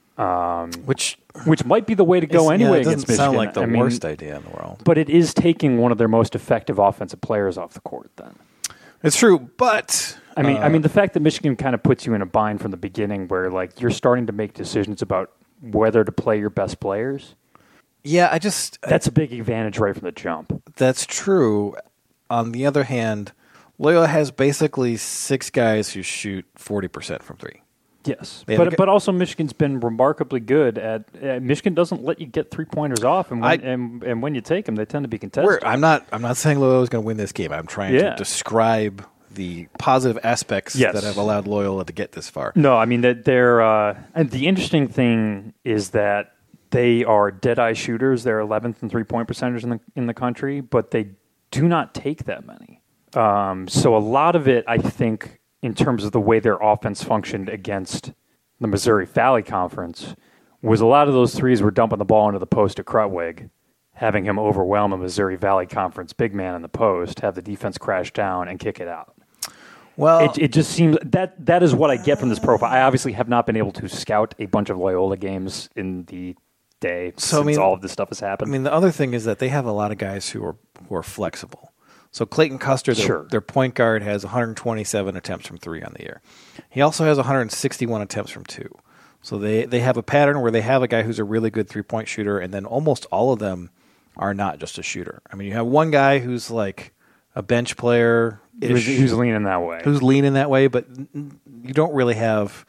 Um, which which might be the way to go anyway yeah, it against doesn't Michigan. sound like the I mean, worst idea in the world. But it is taking one of their most effective offensive players off the court then. It's true, but I mean, uh, I mean, the fact that Michigan kind of puts you in a bind from the beginning, where like you're starting to make decisions about whether to play your best players. Yeah, I just that's a big advantage right from the jump. That's true. On the other hand, Loyola has basically six guys who shoot forty percent from three. Yes, They but have- but also Michigan's been remarkably good at. Uh, Michigan doesn't let you get three pointers off, and when, I- and and when you take them, they tend to be contested. We're, I'm not. I'm not saying Loyola is going to win this game. I'm trying Yeah. to describe the positive aspects Yes. that have allowed Loyola to get this far. No, I mean that they're. Uh, and the interesting thing is that they are dead-eye shooters. They're eleventh in three-point percentage in the in the country, but they do not take that many. Um, so a lot of it, I think, in terms of the way their offense functioned against the Missouri Valley Conference, was a lot of those threes were dumping the ball into the post to Krutwig, having him overwhelm a Missouri Valley Conference big man in the post, have the defense crash down, and kick it out. Well, it, it just seems that that is what I get from this profile. I obviously have not been able to scout a bunch of Loyola games in the day So, I since mean- all of this stuff has I happened. mean, the other thing is that they have a lot of guys who are who are flexible. So Clayton Custer, their, Sure. their point guard, has one hundred twenty-seven attempts from three on the year. He also has one hundred sixty-one attempts from two. So they, they have a pattern where they have a guy who's a really good three-point shooter, and then almost all of them are not just a shooter. I mean, you have one guy who's like a bench player, Who's- who's leaning that way. who's leaning that way, but n- you don't really have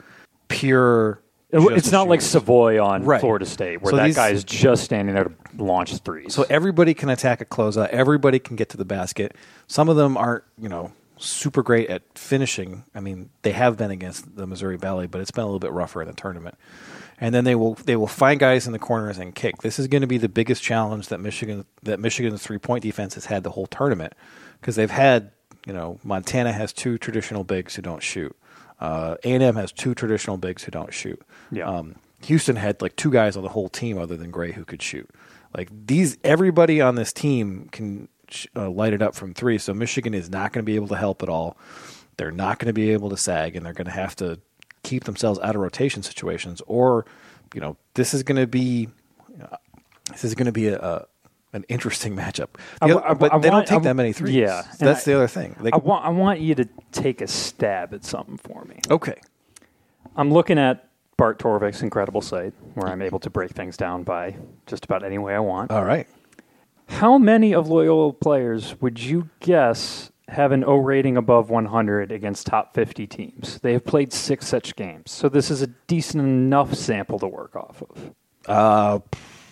pure. It- just it's not like shooters. Savoy on Right. Florida State, where So that these- guy is just standing there to launch threes. So everybody can attack a closeout. Everybody can get to the basket. Some of them aren't, you know, super great at finishing. I mean, they have been against the Missouri Valley, but it's been a little bit rougher in the tournament. And then they will they will find guys in the corners and kick. This is going to be the biggest challenge that Michigan that Michigan's three point defense has had the whole tournament, because they've had, you know, Montana has two traditional bigs who don't shoot. Uh, A and M has two traditional bigs who don't shoot. Yeah. Um, Houston had like two guys on the whole team other than Gray who could shoot. Like these, everybody on this team can sh- uh, light it up from three. So Michigan is not going to be able to help at all. They're not going to be able to sag, and they're going to have to keep themselves out of rotation situations. Or, you know, this is going to be uh, this is going to be a, a an interesting matchup. The I- other- I- but I they want- don't take I- that many threes. Yeah, So and that's I- the other thing. They, I want I want you to take a stab at something for me. okay. I'm looking at Bart Torvik's incredible site, where I'm able to break things down by just about any way I want. All right. How many of Loyola players would you guess have an O rating above one hundred against top fifty teams? They have played six such games, so this is a decent enough sample to work off of. Uh,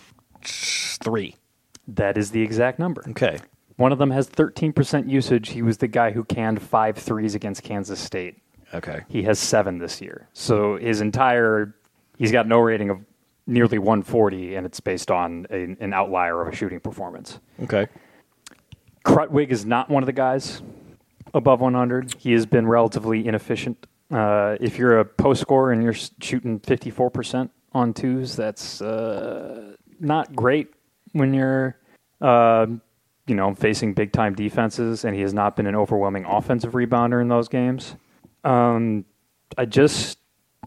three. That is the exact number. Okay. One of them has thirteen percent usage. He was the guy who canned five threes against Kansas State. Okay. He has seven this year. So his entire, he's got no rating of nearly one forty, and it's based on a, an outlier of a shooting performance. Okay. Krutwig is not one of the guys above one hundred. He has been relatively inefficient Uh, if you're a post scorer and you're s- shooting fifty-four percent on twos, that's uh, not great when you're, uh, you know, facing big time defenses. And he has not been an overwhelming offensive rebounder in those games. Um, I just,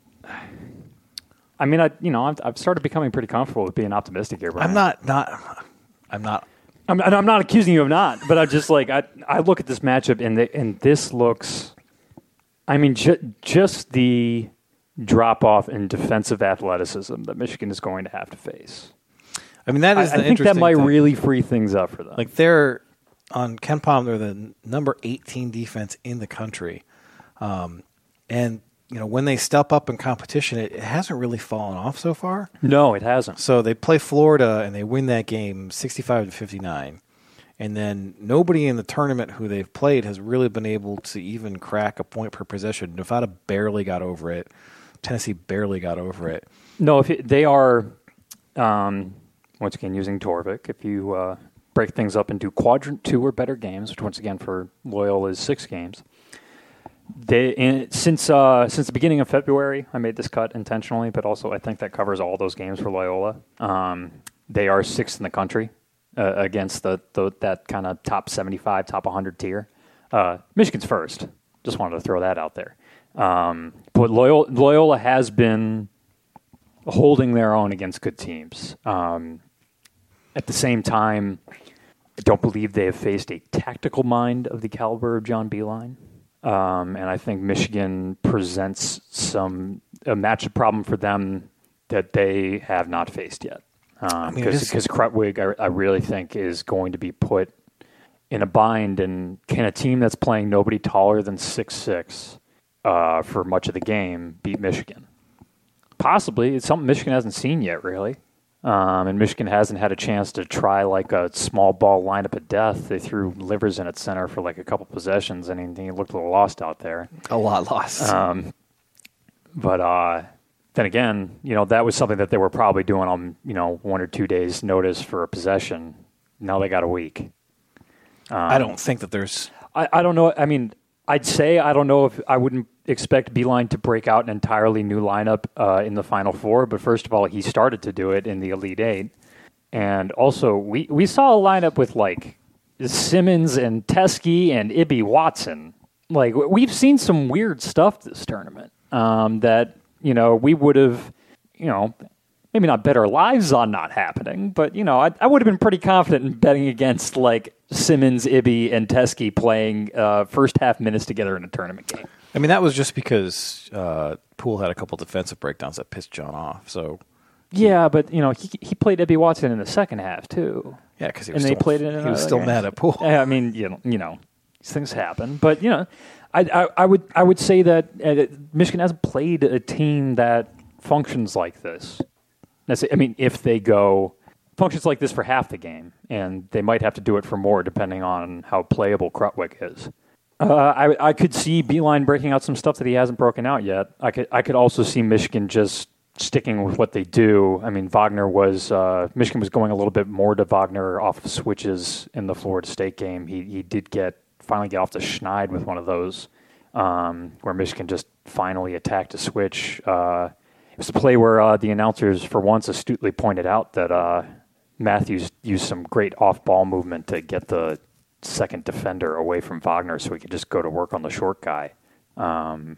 I mean, I you know, I've, I've started becoming pretty comfortable with being optimistic here. Brian. I'm not not. I'm not. I'm, and I'm not accusing you of not, but I'm just like I. I look at this matchup and the, and this looks. I mean, ju- just the drop off in defensive athleticism that Michigan is going to have to face. I mean, that is. I, the I think that interesting might thing. really free things up for them. Like they're on Ken Palm, they're the number eighteen defense in the country, um, and you know when they step up in competition, it, it hasn't really fallen off so far. No, it hasn't. So they play Florida and they win that game sixty-five to fifty-nine. And then nobody in the tournament who they've played has really been able to even crack a point per possession. Nevada barely got over it. Tennessee barely got over it. No, if it, they are, um, once again, using Torvik, if you uh, break things up into quadrant two or better games, which once again for Loyola is six games, they in, since uh, since the beginning of February, I made this cut intentionally, but also I think that covers all those games for Loyola. Um, they are sixth in the country. Uh, against the, the that kind of top seventy-five, top one hundred tier. Uh, Michigan's first. Just wanted to throw that out there. Um, but Loyola, Loyola has been holding their own against good teams. Um, at the same time, I don't believe they have faced a tactical mind of the caliber of John Beilein. Um, and I think Michigan presents some a matchup problem for them that they have not faced yet. Because um, I mean, because Krutwig, I, I really think, is going to be put in a bind. And can a team that's playing nobody taller than six six uh, for much of the game beat Michigan? Possibly. It's something Michigan hasn't seen yet, really. Um, and Michigan hasn't had a chance to try like a small ball lineup of death. They threw Livers in at center for like a couple possessions, and he looked a little lost out there. A lot lost. Um, but... Uh, Then again, you know, that was something that they were probably doing on, you know, one or two days' notice for a possession. Now they got a week. Um, I don't think that there's... I, I don't know. I mean, I'd say I don't know if I wouldn't expect Beilein to break out an entirely new lineup uh, in the Final Four. But first of all, he started to do it in the Elite Eight. And also, we, we saw a lineup with, like, Simmons and Teskey and Ibby Watson. Like, we've seen some weird stuff this tournament um, that... You know, we would have, you know, maybe not bet our lives on not happening, but, you know, I, I would have been pretty confident in betting against, like, Simmons, Ibby, and Teskey playing uh, first half minutes together in a tournament game. I mean, that was just because uh, Poole had a couple defensive breakdowns that pissed John off. So yeah, but, you know, he he played Ibby Watson in the second half, too. Yeah, because he was, and still, they played it in he was another still game. mad at Poole. I mean, you know, you know, these things happen. But, you know, I, I, I would I would say that uh, Michigan hasn't played a team that functions like this. That's, I mean, if they go functions like this for half the game, and they might have to do it for more depending on how playable Krutwig is. Uh, I I could see Beilein breaking out some stuff that he hasn't broken out yet. I could I could also see Michigan just sticking with what they do. I mean, Wagner was uh, Michigan was going a little bit more to Wagner off of switches in the Florida State game. He he did get. Finally get off the schneid with one of those um, where Michigan just finally attacked a switch. Uh, it was a play where uh, the announcers, for once, astutely pointed out that uh, Matthews used some great off-ball movement to get the second defender away from Wagner so he could just go to work on the short guy. Um,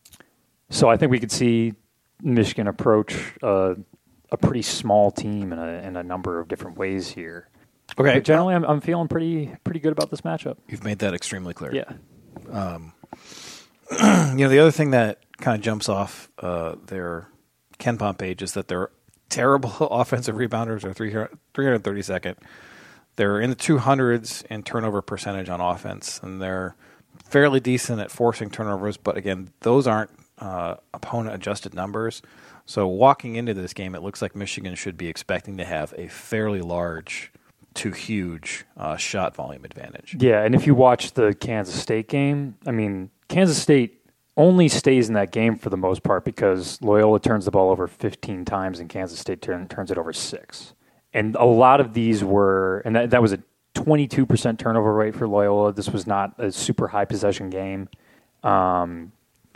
so I think we could see Michigan approach uh, a pretty small team in a, in a number of different ways here. Okay. But generally, I'm, I'm feeling pretty pretty good about this matchup. You've made that extremely clear. Yeah. Um, you know, the other thing that kind of jumps off uh, their Ken Palm page is that they're terrible offensive rebounders are three hundred thirty-second. They're in the two hundreds in turnover percentage on offense, and they're fairly decent at forcing turnovers. But again, those aren't uh, opponent-adjusted numbers. So walking into this game, it looks like Michigan should be expecting to have a fairly large to huge uh, shot volume advantage. Yeah, and if you watch the Kansas State game, I mean, Kansas State only stays in that game for the most part because Loyola turns the ball over fifteen times and Kansas State turn, turns it over six. And a lot of these were, and that, that was a twenty-two percent turnover rate for Loyola. This was not a super high possession game. Um,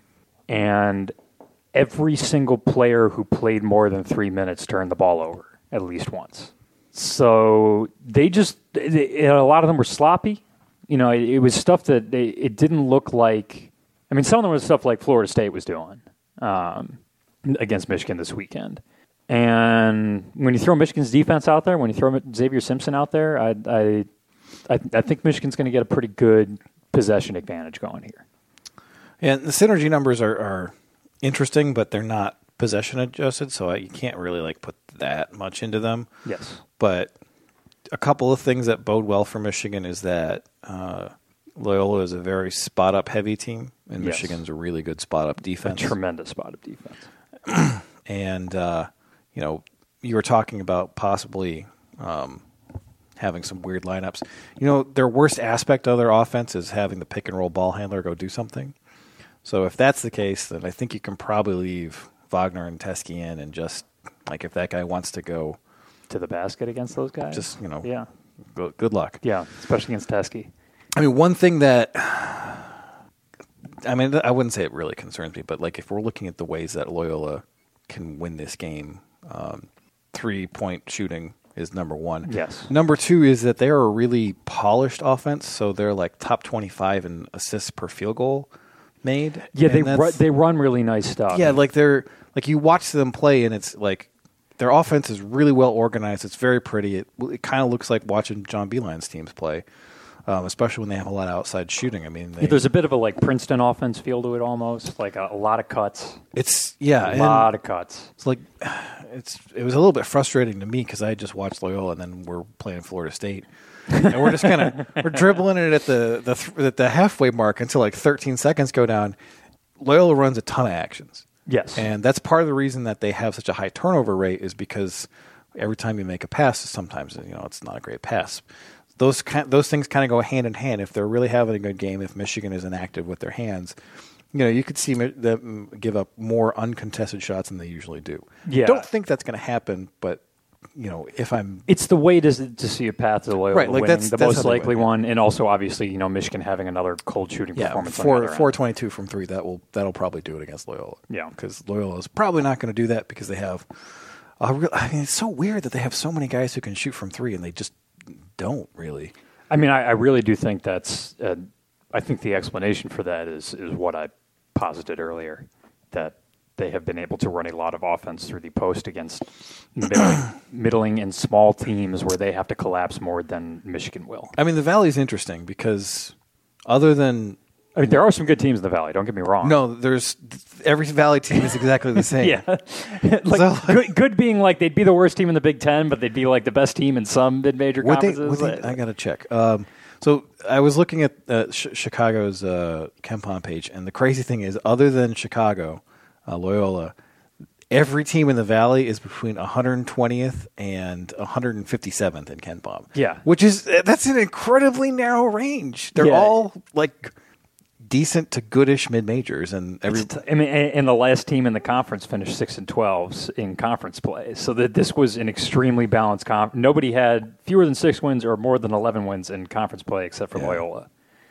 and every single player who played more than three minutes turned the ball over at least once. So they just, it, it, a lot of them were sloppy. You know, it, it was stuff that they, it didn't look like, I mean, some of them was stuff like Florida State was doing um, against Michigan this weekend. And when you throw Michigan's defense out there, when you throw Xavier Simpson out there, I, I, I, I think Michigan's going to get a pretty good possession advantage going here. And the synergy numbers are, are interesting, but they're not possession adjusted, so you can't really like put that much into them. Yes. But a couple of things that bode well for Michigan is that uh, Loyola is a very spot-up heavy team, and Yes. Michigan's a really good spot-up defense. A tremendous spot-up defense. And, uh, you know, you were talking about possibly um, having some weird lineups. You know, their worst aspect of their offense is having the pick-and-roll ball handler go do something. So if that's the case, then I think you can probably leave Wagner and Teskey in and just, like, if that guy wants to go to the basket against those guys, just, you know, yeah, go, good luck. Yeah, especially against Teskey. I mean, one thing that, I mean, I wouldn't say it really concerns me, but, like, if we're looking at the ways that Loyola can win this game, um, three-point shooting is number one. Yes. Number two is that they're a really polished offense, so they're, like, top twenty-five in assists per field goal made. Yeah, they And ru- they run really nice stuff. Yeah, like they're like you watch them play, and it's like their offense is really well organized. It's very pretty. It it kind of looks like watching John Beeline's teams play, um, especially when they have a lot of outside shooting. I mean, they, Yeah, there's a bit of a like Princeton offense feel to it almost, like a, a lot of cuts. It's yeah, a and lot of cuts. It's like it's it was a little bit frustrating to me because I just watched Loyola, and then we're playing Florida State. And we're just kind of we're dribbling it at the the th- at the halfway mark until like thirteen seconds go down. Loyola runs a ton of actions. Yes, and that's part of the reason that they have such a high turnover rate is because every time you make a pass, sometimes you know it's not a great pass. Those kind, those things kind of go hand in hand. If they're really having a good game, if Michigan is inactive with their hands, you know you could see them give up more uncontested shots than they usually do. Yeah. Don't think that's going to happen, but. You know, if I'm, it's the way to to see a path to Loyola right, like winning, that's the that's most how they likely win, yeah. one, and also obviously you know Michigan having another cold shooting Yeah, performance. four on the other four end. twenty two from three. That will that'll probably do it against Loyola. Yeah, because Loyola is probably not going to do that because they have. A real, I mean, it's so weird that they have so many guys who can shoot from three and they just don't really. I mean, I, I really do think that's. Uh, I think the explanation for that is is what I posited earlier, that they have been able to run a lot of offense through the post against middling, middling and small teams where they have to collapse more than Michigan will. I mean, the Valley's interesting because other than. I mean, there are some good teams in the Valley. Don't get me wrong. No, there's every Valley team is exactly the same. yeah, like, So, good, good being like they'd be the worst team in the Big Ten, but they'd be like the best team in some mid-major What they- conferences. what they- I got to check. Um, so I was looking at uh, Ch- Chicago's uh, KenPom page, and the crazy thing is, other than Chicago, uh, Loyola, every team in the Valley is between one hundred twentieth and one hundred fifty-seventh in KenPom. Yeah. Which is, that's an incredibly narrow range. They're Yeah. all like decent to goodish mid-majors. And every, It's- I mean, and and the last team in the conference finished six and twelve in conference play. So that this was an extremely balanced conference. Nobody had fewer than six wins or more than eleven wins in conference play except for Yeah. Loyola.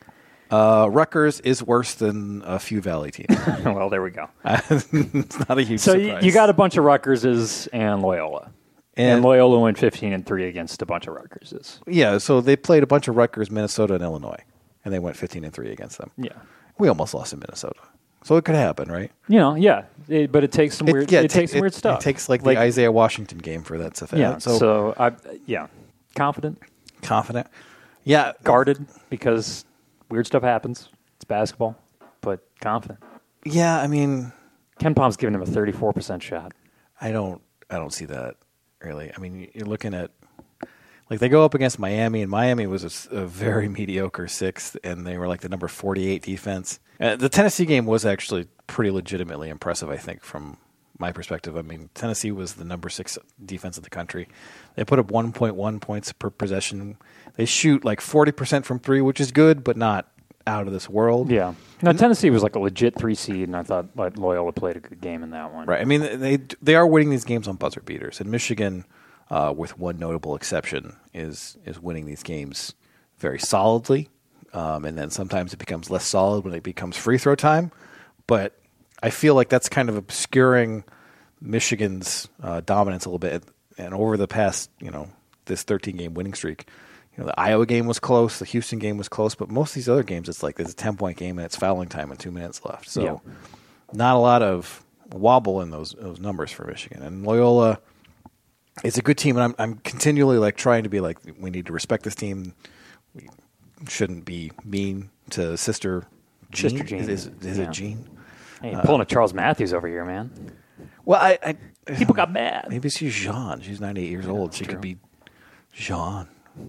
uh, Rutgers is worse than a few Valley teams. Well, there we go. It's not a huge So you, surprise. you got a bunch of Rutgerses and Loyola. And, And- Loyola went fifteen and three against a bunch of Rutgerses. Yeah, so they played a bunch of Rutgers, Minnesota, and Illinois, and they went fifteen and three against them. Yeah. We almost lost in Minnesota. So it could happen, right? You know, yeah. It, but it takes some It- weird yeah, it, it ta- takes some it- weird stuff. It takes like, the Isaiah Washington game for that stuff. Yeah. So, So, I, yeah. Confident. confident. Yeah. Guarded because weird stuff happens. It's basketball, but confident. Yeah, I mean, KenPom's giving him a thirty-four percent shot. I don't I don't see that really. I mean, you're looking at like they go up against Miami, and Miami was a s- a, very mediocre sixth, and they were like the number forty-eight defense. Uh, the Tennessee game was actually pretty legitimately impressive, I think, from my perspective. I mean, Tennessee was the number six defense in the country. They put up one point one points per possession. They shoot like forty percent from three, which is good, but not out of this world. Yeah. Now, Tennessee was like a legit three seed, and I thought like, Loyola played a good game in that one. Right. I mean, they they are winning these games on buzzer beaters, and Michigan, uh, with one notable exception, is is winning these games very solidly. Um, and then sometimes it becomes less solid when it becomes free throw time. But I feel like that's kind of obscuring Michigan's uh, dominance a little bit. And over the past, you know, this thirteen-game winning streak, you know, the Iowa game was close, the Houston game was close, but most of these other games, it's like there's a ten-point game and it's fouling time and two minutes left. So Yeah. not a lot of wobble in those those numbers for Michigan. And Loyola is a good team, and I'm I'm continually like trying to be like, we need to respect this team. We shouldn't be mean to Sister Jean. Sister Jean. Is, is, is Yeah. it Jean? Hey, Uh, pulling a Charles Matthews over here, man. Well, I, I people got mad. Maybe she's Jean. She's ninety-eight years old. She could be Jean.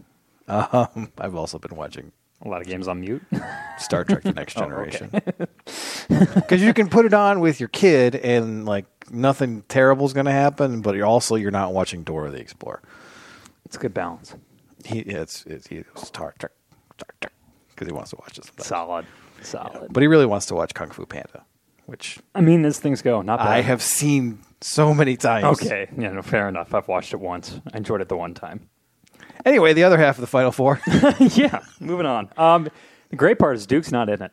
Um, I've also been watching a lot of games on mute. Star Trek: The Next Oh, Generation. Because you can put it on with your kid, and like nothing terrible is going to happen. But you're also you're not watching Dora the Explorer. It's a good balance. He yeah, it's it's he, Star Trek, Star Trek, because he wants to watch this. Solid, solid. But he really wants to watch Kung Fu Panda, which I mean, as things go, not bad. I have seen so many times. Okay, yeah, no, fair enough. I've watched it once. I enjoyed it the one time. Anyway, the other half of the Final Four. Yeah, moving on. Um, the great part is Duke's not in it.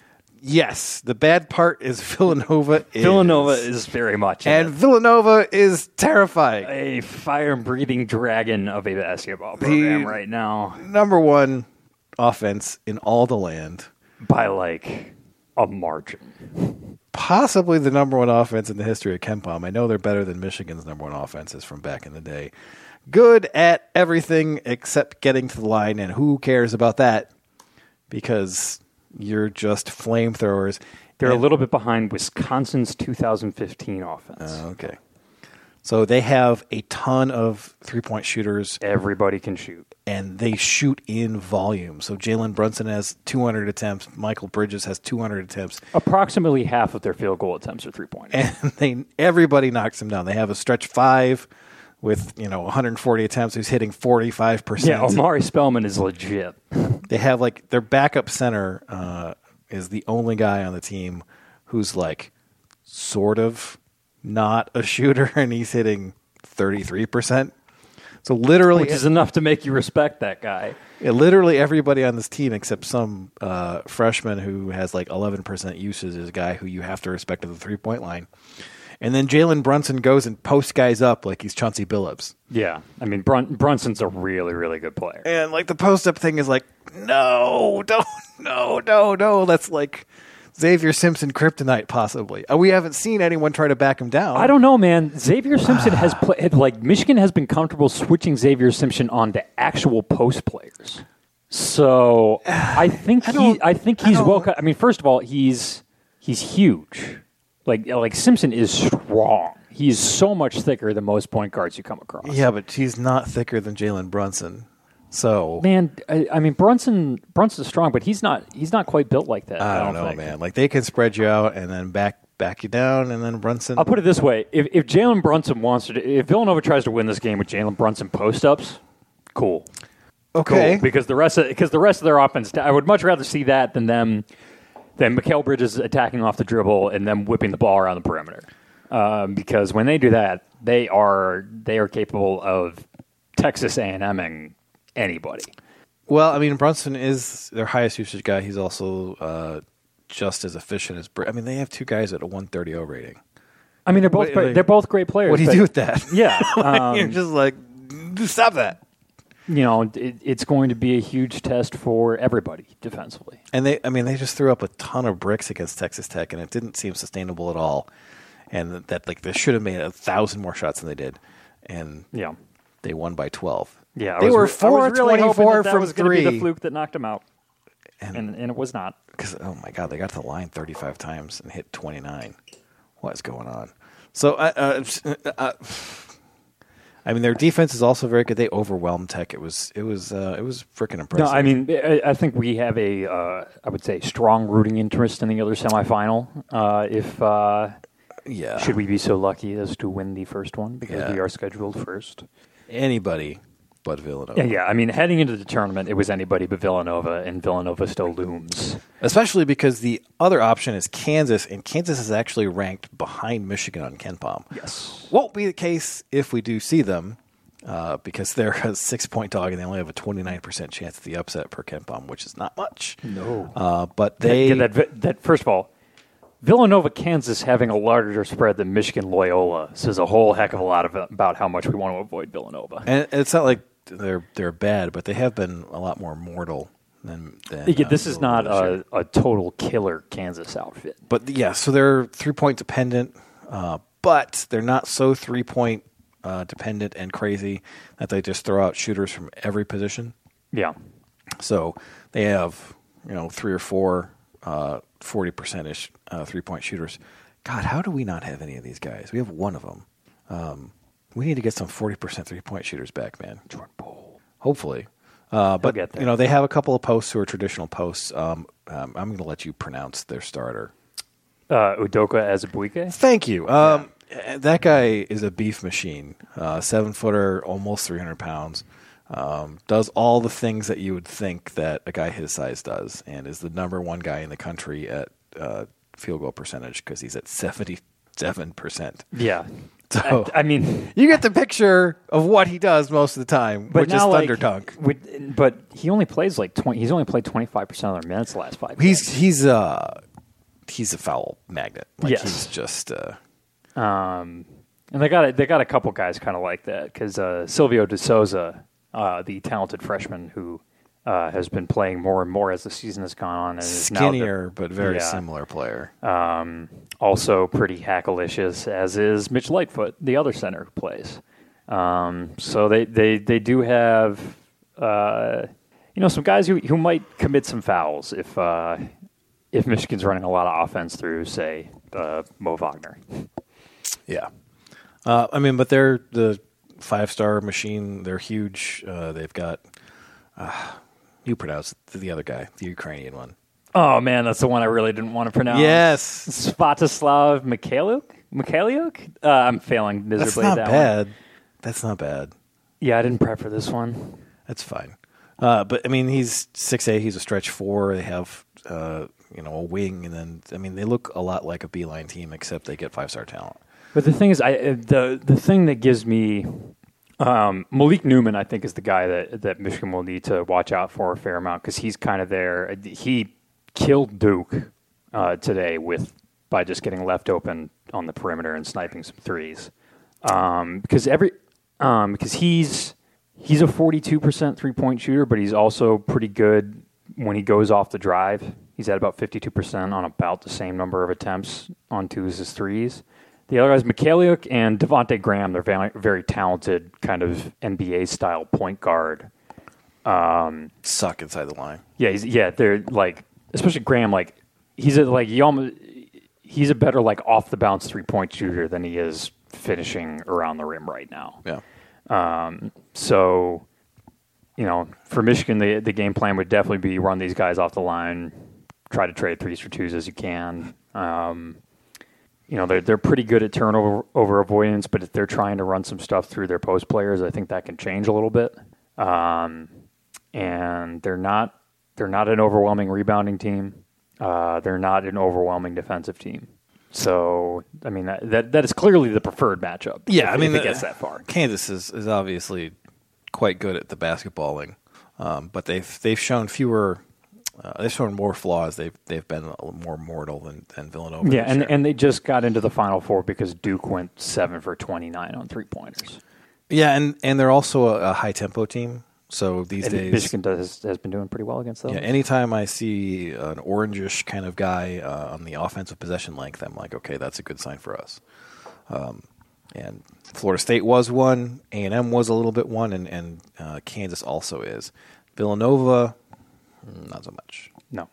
Yes, the bad part is Villanova. Is. Villanova is very much in and it. Villanova is terrifying. A fire-breathing dragon of a basketball program right now. Number one offense in all the land. By like a margin. Possibly the number one offense in the history of KenPom. I know they're better than Michigan's number one offenses from back in the day. Good at everything except getting to the line, and who cares about that? Because you're just flamethrowers. They're and, a little bit behind Wisconsin's two thousand fifteen offense. Uh, okay. So they have a ton of three-point shooters. Everybody can shoot. And they shoot in volume. So Jalen Brunson has two hundred attempts. Michael Bridges has two hundred attempts. Approximately half of their field goal attempts are three-pointers. And they everybody knocks them down. They have a stretch five with, you know, one hundred forty attempts who's hitting forty-five percent. Yeah, Omari Spellman is legit. They have, like, their backup center uh, is the only guy on the team who's, like, sort of not a shooter, and he's hitting thirty-three percent. So literally... Which is enough to make you respect that guy. Yeah, literally everybody on this team except some uh, freshman who has, like, eleven percent usage is a guy who you have to respect at the three-point line. And then Jalen Brunson goes and posts guys up like he's Chauncey Billups. Yeah. I mean, Brun- Brunson's a really, really good player. And, like, the post-up thing is like, no, don't, no, no, no. That's, like, Xavier Simpson kryptonite, possibly. Uh, we haven't seen anyone try to back him down. I don't know, man. Xavier Simpson has played, like, Michigan has been comfortable switching Xavier Simpson on to actual post players. So I think I he, I think he's I well. I mean, first of all, he's he's huge. Like like Simpson is strong. He's so much thicker than most point guards you come across. Yeah, but he's not thicker than Jalen Brunson. So man, I, I mean Brunson Brunson's strong, but he's not he's not quite built like that. I don't, I don't know, think. man. Like, they can spread you out and then back back you down, and then Brunson. I'll put it this way: if if Jalen Brunson wants to, if Villanova tries to win this game with Jalen Brunson post ups, cool. Okay, cool. Because the rest of because the rest of their offense, I would much rather see that than them than Mikal Bridges attacking off the dribble and them whipping the ball around the perimeter. Um, because when they do that, they are they are capable of Texas A and M-ing anybody. Well, I mean, Brunson is their highest usage guy. He's also uh, just as efficient as. Br- I mean, they have two guys at a one thirty rating. I mean, they're both What- great, like, they're both great players. What do you but- do with that? Yeah, um, You're just like, stop that. You know, it, it's going to be a huge test for everybody defensively. And they, I mean, they just threw up a ton of bricks against Texas Tech, and it didn't seem sustainable at all. And that, like, they should have made a thousand more shots than they did, and yeah, they won by twelve. Yeah, I they was, were I four was really hoping twenty-four that, that from was going to three. be the fluke that knocked them out, and, and, and it was not. Because oh my god, they got to the line thirty-five times and hit twenty-nine. What is going on? So, uh, uh, uh, I mean, their defense is also very good. They overwhelmed Tech. It was, it was, uh, it was freaking impressive. No, I mean, I, I think we have a, uh, I would say, strong rooting interest in the other semifinal. Uh, if uh, yeah, should we be so lucky as to win the first one because Yeah. we are scheduled first? Anybody but Villanova. Yeah, yeah. I mean, heading into the tournament, it was anybody but Villanova, and Villanova still looms. Especially because the other option is Kansas, and Kansas is actually ranked behind Michigan on KenPom. Yes. Won't be the case if we do see them, uh, because they're a six-point dog, and they only have a twenty-nine percent chance of the upset per KenPom, which is not much. No. Uh, but they... Yeah, that, that, first of all, Villanova, Kansas having a larger spread than Michigan, Loyola says a whole heck of a lot of, about how much we want to avoid Villanova. And it's not like they're they're bad, but they have been a lot more mortal than. than Yeah, uh, this is not Villanova a, a total killer Kansas outfit. But yeah, so they're three point dependent, uh, but they're not so three point uh, dependent and crazy that they just throw out shooters from every position. Yeah. So they have you know three or four uh, forty percent ish uh, three point shooters. God, how do we not have any of these guys? We have one of them. Um, we need to get some forty percent three point shooters back, man. Jordan Poole. Hopefully. Uh, but get there. you know they have a couple of posts who are traditional posts. Um, um, I'm going to let you pronounce their starter. Uh, Udoka Azubuike? Thank you. Um, That guy is a beef machine. Uh, seven footer, almost three hundred pounds. Um, does all the things that you would think that a guy his size does, and is the number one guy in the country at uh, field goal percentage because he's at seventy-seven percent. Yeah. So I, I mean, you get the picture of what he does most of the time, but which is now, thunder like, dunk. with- but he only plays like twenty. He's only played twenty five percent of their minutes the last five. He's he's uh he's a foul magnet. Like Yes. he's just uh, Um, and they got a, they got a couple guys kind of like that because uh, Silvio De Souza, uh, the talented freshman who uh, has been playing more and more as the season has gone on, and is now the- skinnier but very Yeah. similar player. Um, also pretty hackalicious, as is Mitch Lightfoot, the other center who plays. Um, so they, they, they do have, uh, you know, some guys who, who might commit some fouls if uh, if Michigan's running a lot of offense through, say, uh, Mo Wagner. Yeah. Uh, I mean, but they're the five-star machine. They're huge. Uh, they've got, uh, you pronounce the, the other guy, the Ukrainian one. Oh, man, that's the one I really didn't want to pronounce. Yes. Svatoslav Mikhailiuk? Mikhailiuk? Uh, I'm failing That's miserably not at that bad. one. That's not bad. Yeah, I didn't prep for this one. That's fine. Uh, but, I mean, he's six A. He's a stretch four. They have, uh, you know, a wing. And then, I mean, they look a lot like a Beeline team, except they get five-star talent. But the thing is, I uh, the the thing that gives me um, Malik Newman, I think, is the guy that that Michigan will need to watch out for a fair amount because he's kind of there. He killed Duke uh, today with by just getting left open on the perimeter and sniping some threes. Um, because every um, because he's he's a forty-two percent three point shooter, but he's also pretty good when he goes off the drive. He's at about fifty-two percent on about the same number of attempts on twos as threes. The other guys, Mikhailiuk and Devontae Graham, they're very, very talented, kind of N B A-style point guard. Um, Suck inside the line. Yeah, he's, yeah, they're like, especially Graham, like he's a, like he almost, he's a better like off the bounce three point shooter than he is finishing around the rim right now. Yeah. Um, so, you know, for Michigan, the the game plan would definitely be run these guys off the line, try to trade threes for twos as you can. Um, You know, they're, they're pretty good at turnover over avoidance, but if they're trying to run some stuff through their post players, I think that can change a little bit. Um, and they're not they're not an overwhelming rebounding team. Uh, they're not an overwhelming defensive team. So, I mean, that that, that is clearly the preferred matchup. Yeah, if, I mean, if it the- gets that far. Kansas is, is obviously quite good at the basketballing, um, but they've they've shown fewer. Uh, they've shown more flaws. They've they've been a little more mortal than, than Villanova. Yeah, this and, year. and they just got into the Final Four because Duke went seven for twenty-nine on three-pointers. yeah, and, and they're also a, a high tempo team. So these And days, Michigan does, has been doing pretty well against those. yeah, anytime I see an orangish kind of guy uh, on the offensive possession length, I'm like, okay, that's a good sign for us. Um, and Florida State was one, A and M was a little bit one, and, and uh, Kansas also is. Villanova, not so much. No.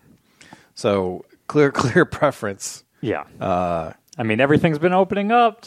So clear, clear preference. Yeah. Uh, I mean, everything's been opening up,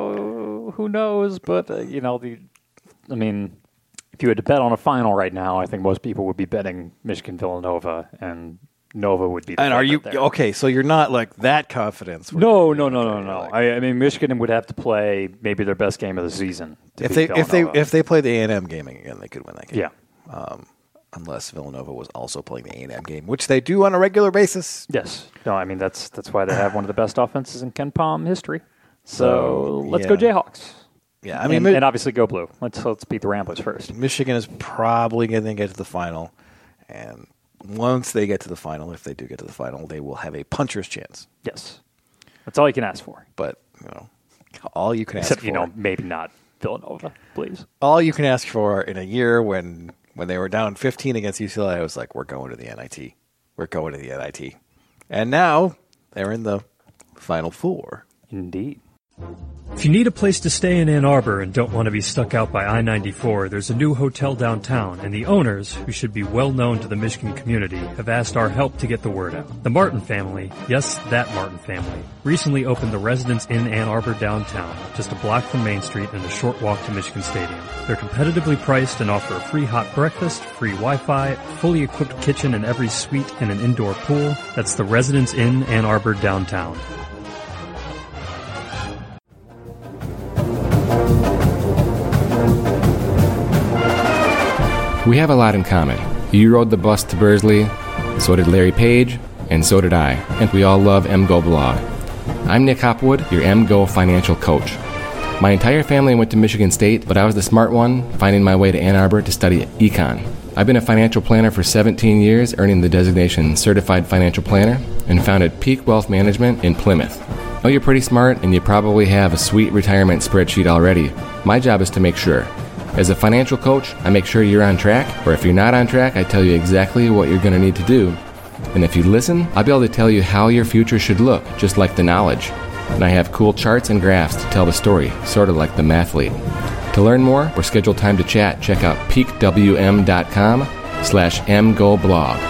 so who knows? But, uh, you know, the, I mean, if you had to bet on a final right now, I think most people would be betting Michigan-Villanova, and Nova would be the and are you favorite there. okay? So you're not like that confident? No, no, no, no, no. I, I mean, Michigan would have to play maybe their best game of the season. to If beat they if they Villanova. if they play the A and M game again, they could win that game. Yeah. Um, unless Villanova was also playing the A and M game, which they do on a regular basis. Yes. No, I mean, that's that's why they have one of the best offenses in Ken Palm history. So, So, let's yeah. go Jayhawks. Yeah, I mean, and, Mi- and obviously go blue. Let's let's beat the Ramblers first. Michigan is probably going to get to the final, and once they get to the final, if they do get to the final, they will have a puncher's chance. Yes. That's all you can ask for. But, you know, all you can ask Except, for. you know, maybe not Villanova, please. All you can ask for in a year when when they were down fifteen against U C L A, I was like, we're going to the N I T. We're going to the N I T. And now they're in the Final Four. Indeed. If you need a place to stay in Ann Arbor and don't want to be stuck out by I ninety-four, there's a new hotel downtown, and the owners, who should be well known to the Michigan community, have asked our help to get the word out. The Martin family, yes, that Martin family, recently opened the Residence Inn Ann Arbor downtown, just a block from Main Street and a short walk to Michigan Stadium. They're competitively priced and offer a free hot breakfast, free Wi-Fi, fully equipped kitchen in every suite, and an indoor pool. That's the Residence Inn Ann Arbor downtown. We have a lot in common. You rode the bus to Bursley, so did Larry Page, and so did I. And we all love M G O Blog. I'm Nick Hopwood, your M G O financial coach. My entire family went to Michigan State, but I was the smart one, finding my way to Ann Arbor to study econ. I've been a financial planner for seventeen years, earning the designation Certified Financial Planner, and founded Peak Wealth Management in Plymouth. Oh, you're pretty smart, and you probably have a sweet retirement spreadsheet already. My job is to make sure. As a financial coach, I make sure you're on track, or if you're not on track, I tell you exactly what you're going to need to do. And if you listen, I'll be able to tell you how your future should look, just like the knowledge. And I have cool charts and graphs to tell the story, sort of like the mathlete. To learn more or schedule time to chat, check out peakwm.com slash mgoblog.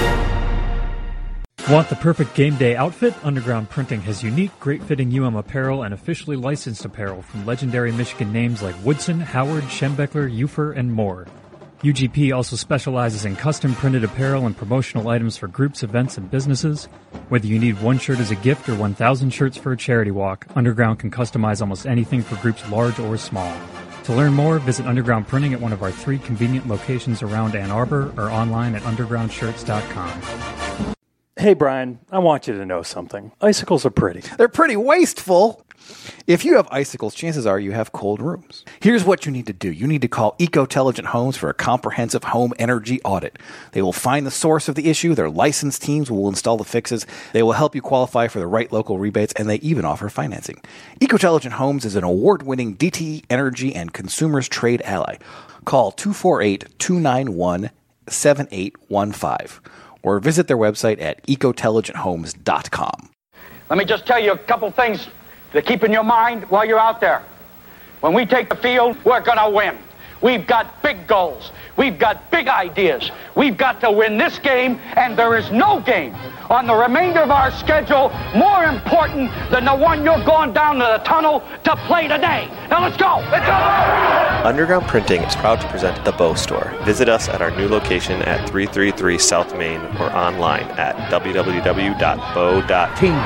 Want the perfect game day outfit? Underground Printing has unique, great-fitting U M apparel and officially licensed apparel from legendary Michigan names like Woodson, Howard, Schembechler, Ufer, and more. U G P also specializes in custom-printed apparel and promotional items for groups, events, and businesses. Whether you need one shirt as a gift or one thousand shirts for a charity walk, Underground can customize almost anything for groups large or small. To learn more, visit Underground Printing at one of our three convenient locations around Ann Arbor or online at underground shirts dot com. Hey, Brian, I want you to know something. Icicles are pretty. They're pretty wasteful. If you have icicles, chances are you have cold rooms. Here's what you need to do. You need to call Ecotelligent Homes for a comprehensive home energy audit. They will find the source of the issue. Their licensed teams will install the fixes. They will help you qualify for the right local rebates, and they even offer financing. Ecotelligent Homes is an award-winning D T E energy and consumers trade ally. Call two four eight, two nine one, seven eight one five or visit their website at ecotelligent homes dot com. Let me just tell you a couple things to keep in your mind while you're out there. When we take the field, we're going to win. We've got big goals. We've got big ideas. We've got to win this game, and there is no game on the remainder of our schedule more important than the one you're going down to the tunnel to play today. Now let's go. Let's go. Underground Printing is proud to present The Bow Store. Visit us at our new location at three thirty-three South Main or online at w w w dot bow dot team.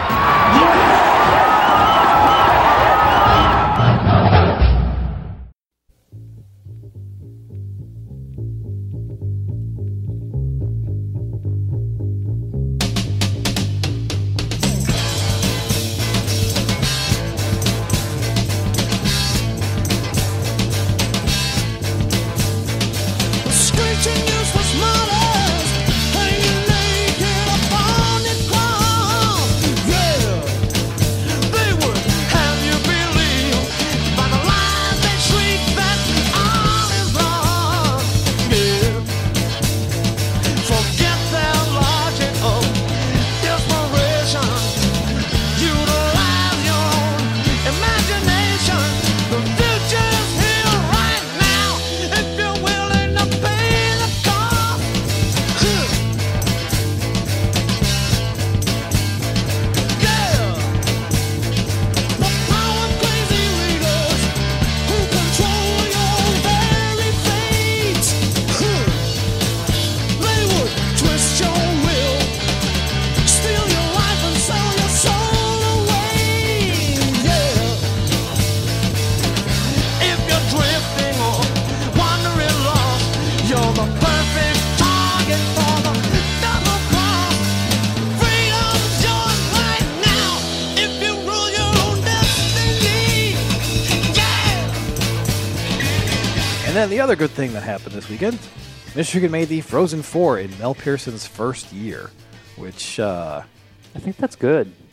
And then the other good thing that happened this weekend, Michigan made the Frozen Four in Mel Pearson's first year, which uh, I think that's good.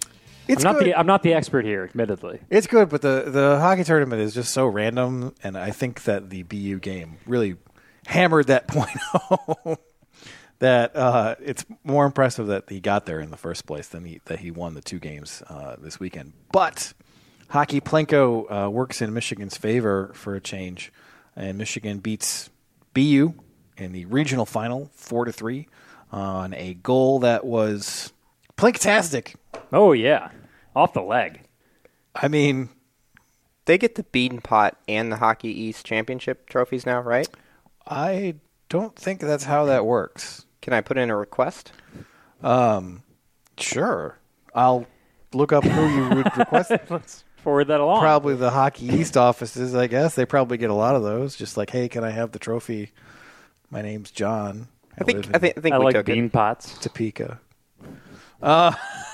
It's I'm not good. the I'm not the expert here, admittedly. It's good, but the, the hockey tournament is just so random, and I think that the B U game really hammered that point home. That uh, it's more impressive that he got there in the first place than he, that he won the two games uh, this weekend. But Hockey Plinko uh, works in Michigan's favor for a change, and Michigan beats B U in the regional final four to three on a goal that was Plinktastic. Oh yeah, off the leg. I mean, they get the Bean Pot and the Hockey East Championship trophies now, right? I don't think that's how that works. Can I put in a request? Um, sure. I'll look up who you would request. Let's forward that along. Probably the Hockey East offices, I guess. They probably get a lot of those. Just like, hey, can I have the trophy? My name's John. I, I think live I think I think I we like took bean it. pots. Topeka. Uh,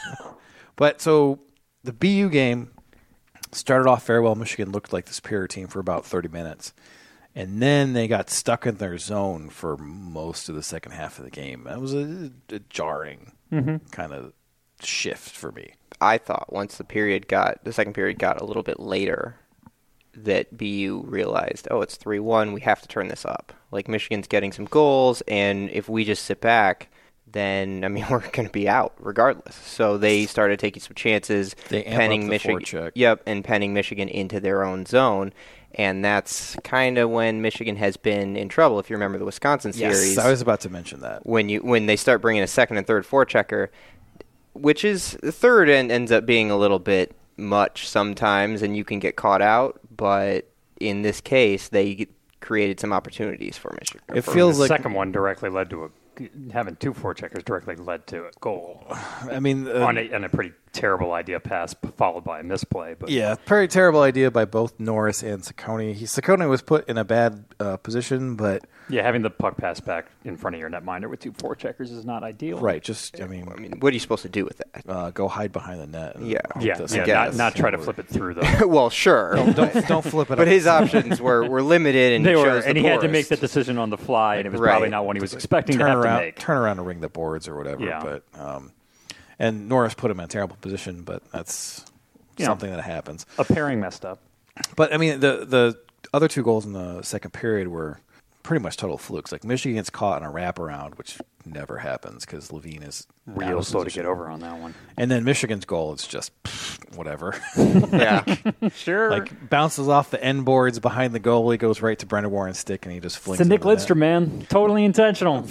but so the B U game started off very well. Michigan looked like the superior team for about thirty minutes. And then they got stuck in their zone for most of the second half of the game. That was a, a jarring Mhm. kind of shift for me. I thought once the period got the second period got a little bit later that B U realized, oh, it's three one, we have to turn this up. Like Michigan's getting some goals, and if we just sit back, then I mean we're going to be out regardless. So they started taking some chances, They amp penning up the Michigan. forecheck. Yep, and penning Michigan into their own zone. And that's kind of when Michigan has been in trouble. If you remember the Wisconsin series, Yes, I was about to mention that. when you when they start bringing a second and third forechecker, which is the third end ends up being a little bit much sometimes, and you can get caught out. But in this case, they created some opportunities for Michigan. It for feels the like second one directly led to a having two forecheckers directly led to a goal. I mean, uh, on, a, on a pretty terrible idea pass followed by a misplay. But yeah, very terrible idea by both Norris and Saccone. He, Saccone was put in a bad uh, position, but yeah, having the puck pass back in front of your netminder with two forecheckers is not ideal. right, just I mean, I mean, what are you supposed to do with that? uh, go hide behind the net. and Yeah. hope Yeah, that yeah, someone not, gets not try to over. flip it through though. Well, sure. Don't, don't, don't flip it. But up. his options were, were limited, and they he were, chose the and he had to make poorest. the decision on the fly, and it was Right. probably not one he was expecting turn to have around, to make. turn around and ring the boards or whatever. Yeah. But um, and Norris put him in a terrible position, but that's You know, something that happens. A pairing messed up. But I mean, the the other two goals in the second period were pretty much total flukes. Like Michigan gets caught in a wraparound, which never happens because Levine is out Real of slow to position. get over on that one. And then Michigan's goal is just pfft, whatever. Yeah. Sure. Like bounces off the end boards behind the goalie, goes right to Brendan Warren's stick, and he just flings It's a it Nick in the net. Lidstrom, man. Totally intentional.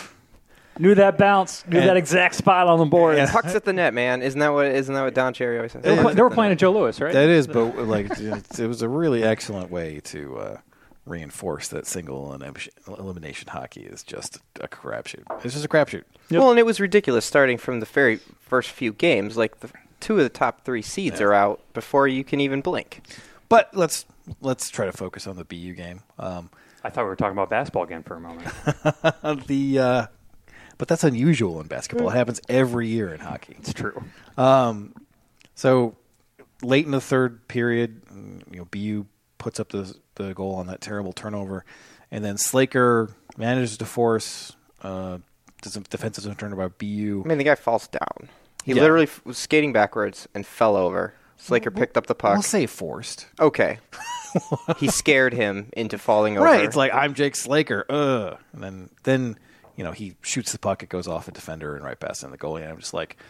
Knew that bounce. Knew And- that exact spot on the board. And- Pucks at the net, man. Isn't that what isn't that what Don Cherry always says? They were, Pucks pl- at they were the playing net. at Joe Louis, right? That is, but like it, it was a really excellent way to uh, reinforce that single elimination, elimination hockey is just a crapshoot. It's just a crapshoot. Yep. Well, and it was ridiculous starting from the very first few games. Like the two of the top three seeds Yeah. are out before you can even blink. But let's let's try to focus on the B U game. Um, I thought we were talking about basketball again for a moment. the uh, but that's unusual in basketball. It happens every year in hockey. It's true. Um, so late in the third period, you know, B U puts up the the goal on that terrible turnover, and then Slaker manages to force uh, does a defensive zone turnover by B U. I mean, the guy falls down. He Yeah. literally f- was skating backwards and fell over. Slaker picked up the puck. I'll say forced. Okay. He scared him into falling over. Right, it's like I'm Jake Slaker, ugh, and then then you know he shoots the puck, it goes off a defender and right past in the goalie, and I'm just like,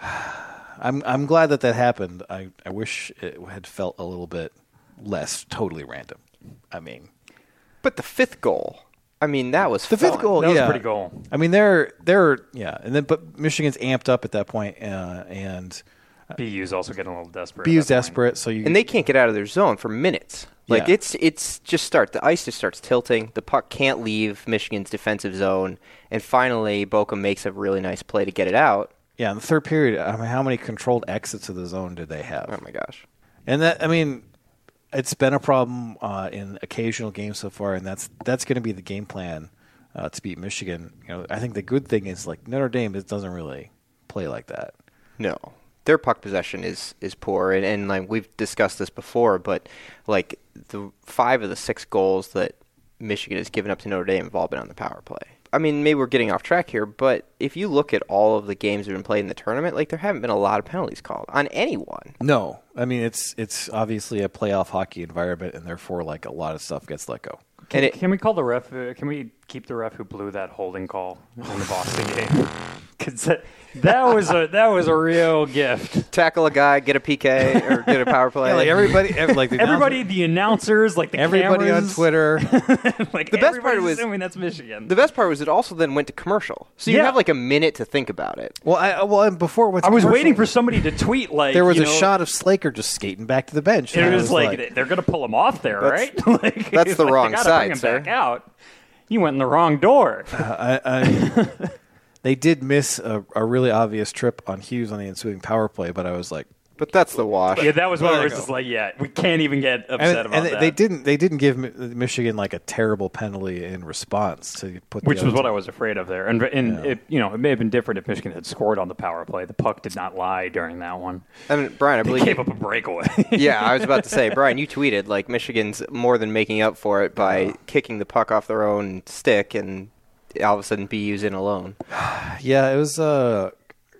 I'm I'm glad that that happened. I I wish it had felt a little bit less totally random. I mean, But the fifth goal, I mean, that was the fifth fun. goal, That was a yeah, pretty goal. I mean, they're they're yeah, and then but Michigan's amped up at that point, uh, and B U's also getting a little desperate. B U's at that point. desperate, so you And they can't get out of their zone for minutes. Like Yeah. it's it's just start the ice just starts tilting. The puck can't leave Michigan's defensive zone, and finally Bochum makes a really nice play to get it out. yeah. In the third period, I mean, how many controlled exits of the zone did they have? Oh my gosh! And that, I mean, it's been a problem uh, in occasional games so far, and that's that's going to be the game plan uh, to beat Michigan. You know, I think the good thing is like Notre Dame, it doesn't really play like that. No, their puck possession is is poor, and, and like we've discussed this before, but like the five of the six goals that Michigan has given up to Notre Dame have all been on the power play. I mean, maybe we're getting off track here, but if you look at all of the games that have been played in the tournament, like there haven't been a lot of penalties called on anyone. No, I mean it's it's obviously a playoff hockey environment, and therefore like a lot of stuff gets let go. Can, it, can we call the ref? Uh, can we keep the ref who blew that holding call in the Boston game? Because that, that was a that was a real gift. Tackle a guy, get a P K or get a power play. Yeah, like everybody, every, like the everybody, the announcers, like the everybody cameras, on Twitter. like the best part was assuming that's Michigan. The best part was it also then went to commercial, so you Yeah. have like a minute to think about it. Well, I well and before it went to I was commercial, waiting for somebody to tweet like there was you a know, shot of Slaker just skating back to the bench. It and I was, like, like they're going to pull him off there, That's- right? like, that's it's the like, wrong they gotta side, bring him sir. back out. You went in the wrong door. Uh, I, I, they did miss a, a really obvious trip on Hughes on the ensuing power play, but I was like, but that's the wash. Yeah, that was one There where you it was go. just like, yeah, we can't even get upset and, about and that. they didn't. They didn't give Mi- Michigan like a terrible penalty in response to put. The Which other was what team- I was afraid of there. And, and Yeah. it, you know, it may have been different if Michigan had scored on the power play. The puck did not lie during that one. And Brian, I They believe gave up a breakaway. yeah, I was about to say, Brian, you tweeted like Michigan's more than making up for it by kicking the puck off their own stick, and all of a sudden B U's in alone. Yeah, it was a,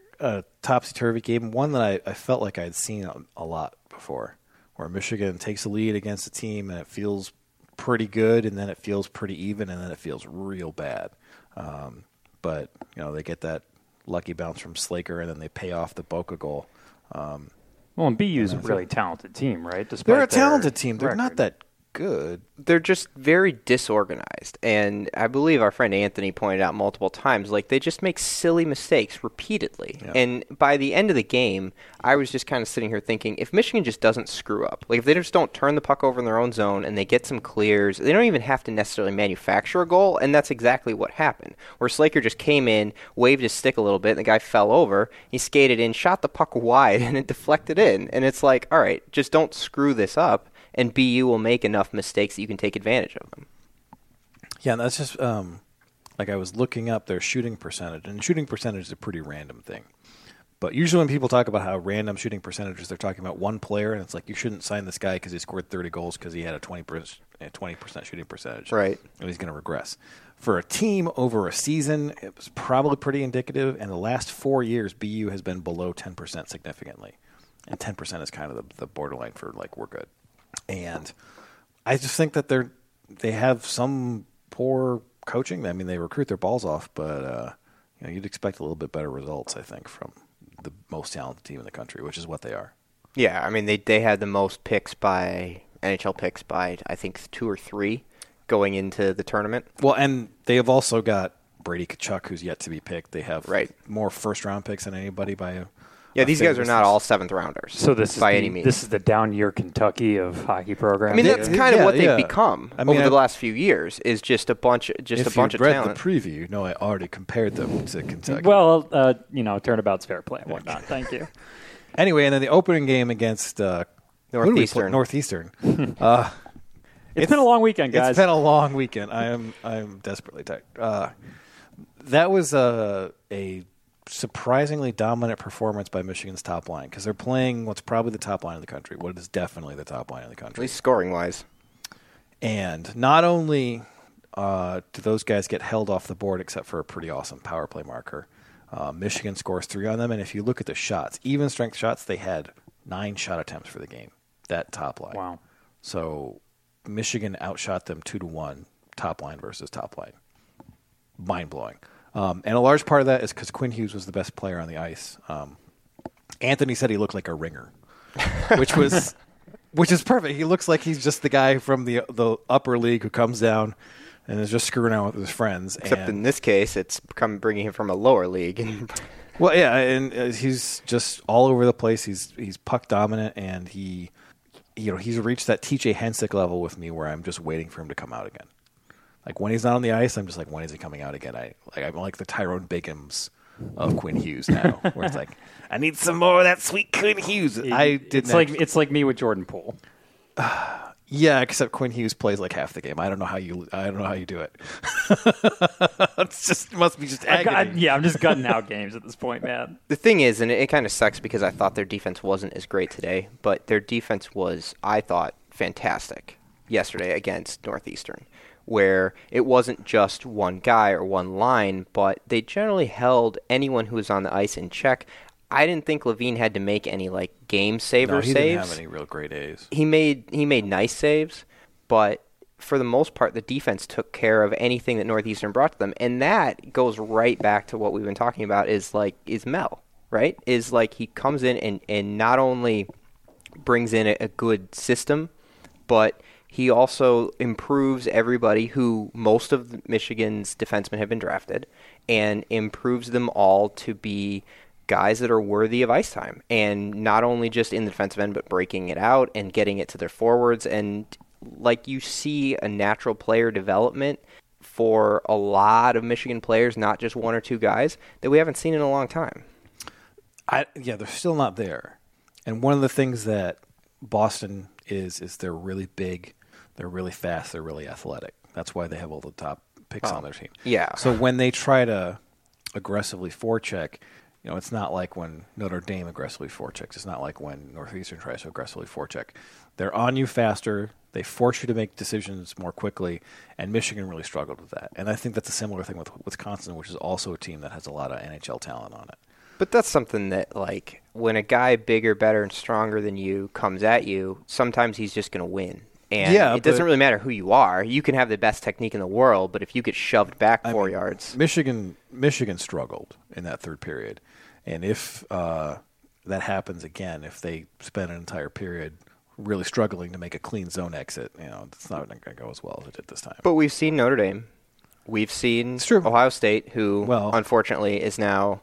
a topsy-turvy game, one that I, I felt like I had seen a, a lot before, where Michigan takes a lead against a team and it feels pretty good, and then it feels pretty even, and then it feels real bad. Um, but, you know, they get that lucky bounce from Slaker, and then they pay off the Boca goal. Um, well, and B U's a really talented team, right? Despite they're a their talented team. They're record. not that good. They're just very disorganized, and I believe our friend Anthony pointed out multiple times, like they just make silly mistakes repeatedly. Yeah. And by the end of the game, I was just kind of sitting here thinking, if Michigan just doesn't screw up, like if they just don't turn the puck over in their own zone and they get some clears, they don't even have to necessarily manufacture a goal, and that's exactly what happened. Where Slaker just came in, waved his stick a little bit, and the guy fell over, he skated in, shot the puck wide, and it deflected in. And it's like, all right, just don't screw this up, and B U will make enough mistakes that you can take advantage of them. Yeah, and that's just um, like I was looking up their shooting percentage, and shooting percentage is a pretty random thing. But usually when people talk about how random shooting percentages, they're talking about one player, and it's like you shouldn't sign this guy because he scored thirty goals because he had a twenty percent shooting percentage. Right. And he's going to regress. For a team over a season, it was probably pretty indicative, and the last four years, B U has been below ten percent significantly. And ten percent is kind of the, the borderline for, like, we're good. And I just think that they're they have some poor coaching. I mean, they recruit their balls off, but uh, you know, you'd expect a little bit better results, I think, from the most talented team in the country, which is what they are. Yeah, I mean, they they had the most picks by N H L picks by, I think, two or three going into the tournament. Well, and they have also got Brady Tkachuk, who's yet to be picked. They have right. more first-round picks than anybody by a Yeah, these guys are not all seventh rounders. So this is by the, any means. This is the down year Kentucky of hockey programs. I mean, that's kind of yeah, what they've yeah. become I mean, over I- the last few years. Is just a bunch, just if a bunch you've of read talent. the preview, you know I already compared them to Kentucky. Well, uh, you know, turnabout's fair play and whatnot. Thank you. Anyway, and then the opening game against uh, who did we play? Northeastern. Northeastern. uh, It's been a long weekend, guys. It's been a long weekend. I am I am desperately tired. Uh, that was a a surprisingly dominant performance by Michigan's top line because they're playing what's probably the top line in the country. What is definitely the top line in the At country. least scoring wise. And not only uh, do those guys get held off the board, except for a pretty awesome power play marker. Uh, Michigan scores three on them, and if you look at the shots, even strength shots, they had nine shot attempts for the game. That top line. Wow. So Michigan outshot them two to one, top line versus top line. Mind blowing. Um, and a large part of that is because Quinn Hughes was the best player on the ice. Um, Anthony said he looked like a ringer, which was which is perfect. He looks like he's just the guy from the the upper league who comes down and is just screwing around with his friends. Except and, in this case, it's come bringing him from a lower league. well, yeah, and uh, he's just all over the place. He's he's puck dominant, and he, you know, he's reached that T J Hensick level with me where I'm just waiting for him to come out again. Like when he's not on the ice, I'm just like, when is he coming out again? I like I'm like the Tyrone Biggums of Quinn Hughes now, where it's like, I need some more of that sweet Quinn Hughes. I didn't. It's like actually- it's like me with Jordan Poole. Yeah, except Quinn Hughes plays like half the game. I don't know how you. I don't know how you do it. It's just it must be just I got- agony. yeah, I'm just gutting out games at this point, man. The thing is, and it, it kind of sucks because I thought their defense wasn't as great today, but their defense was, I thought, fantastic yesterday against Northeastern. where it wasn't just one guy or one line, but they generally held anyone who was on the ice in check. I didn't think Levine had to make any like game saver no, he saves. didn't have any real great A's. He made he made nice saves, but for the most part, the defense took care of anything that Northeastern brought to them, and that goes right back to what we've been talking about. Is like is Mel right? Is like he comes in and, and not only brings in a, a good system, but he also improves everybody who most of Michigan's defensemen have been drafted, and improves them all to be guys that are worthy of ice time, and not only just in the defensive end, but breaking it out and getting it to their forwards. And like you see a natural player development for a lot of Michigan players, not just one or two guys, that we haven't seen in a long time. I, yeah, they're still not there. And one of the things that Boston is, is they're really big, they're really fast, they're really athletic. That's why they have all the top picks Oh, on their team. yeah. So when they try to aggressively forecheck, you know, it's not like when Notre Dame aggressively forechecks. It's not like when Northeastern tries to aggressively forecheck. They're on you faster. They force you to make decisions more quickly, and Michigan really struggled with that. And I think that's a similar thing with Wisconsin, which is also a team that has a lot of N H L talent on it. But that's something that, like, when a guy bigger, better, and stronger than you comes at you, sometimes he's just going to win. And Yeah, it doesn't but- really matter who you are. You can have the best technique in the world, but if you get shoved back I four mean, yards. Michigan Michigan struggled in that third period. And if uh, that happens again, if they spend an entire period really struggling to make a clean zone exit, you know, it's not going to go as well as it did this time. But we've seen Notre Dame. We've seen Ohio State, who Well- unfortunately is now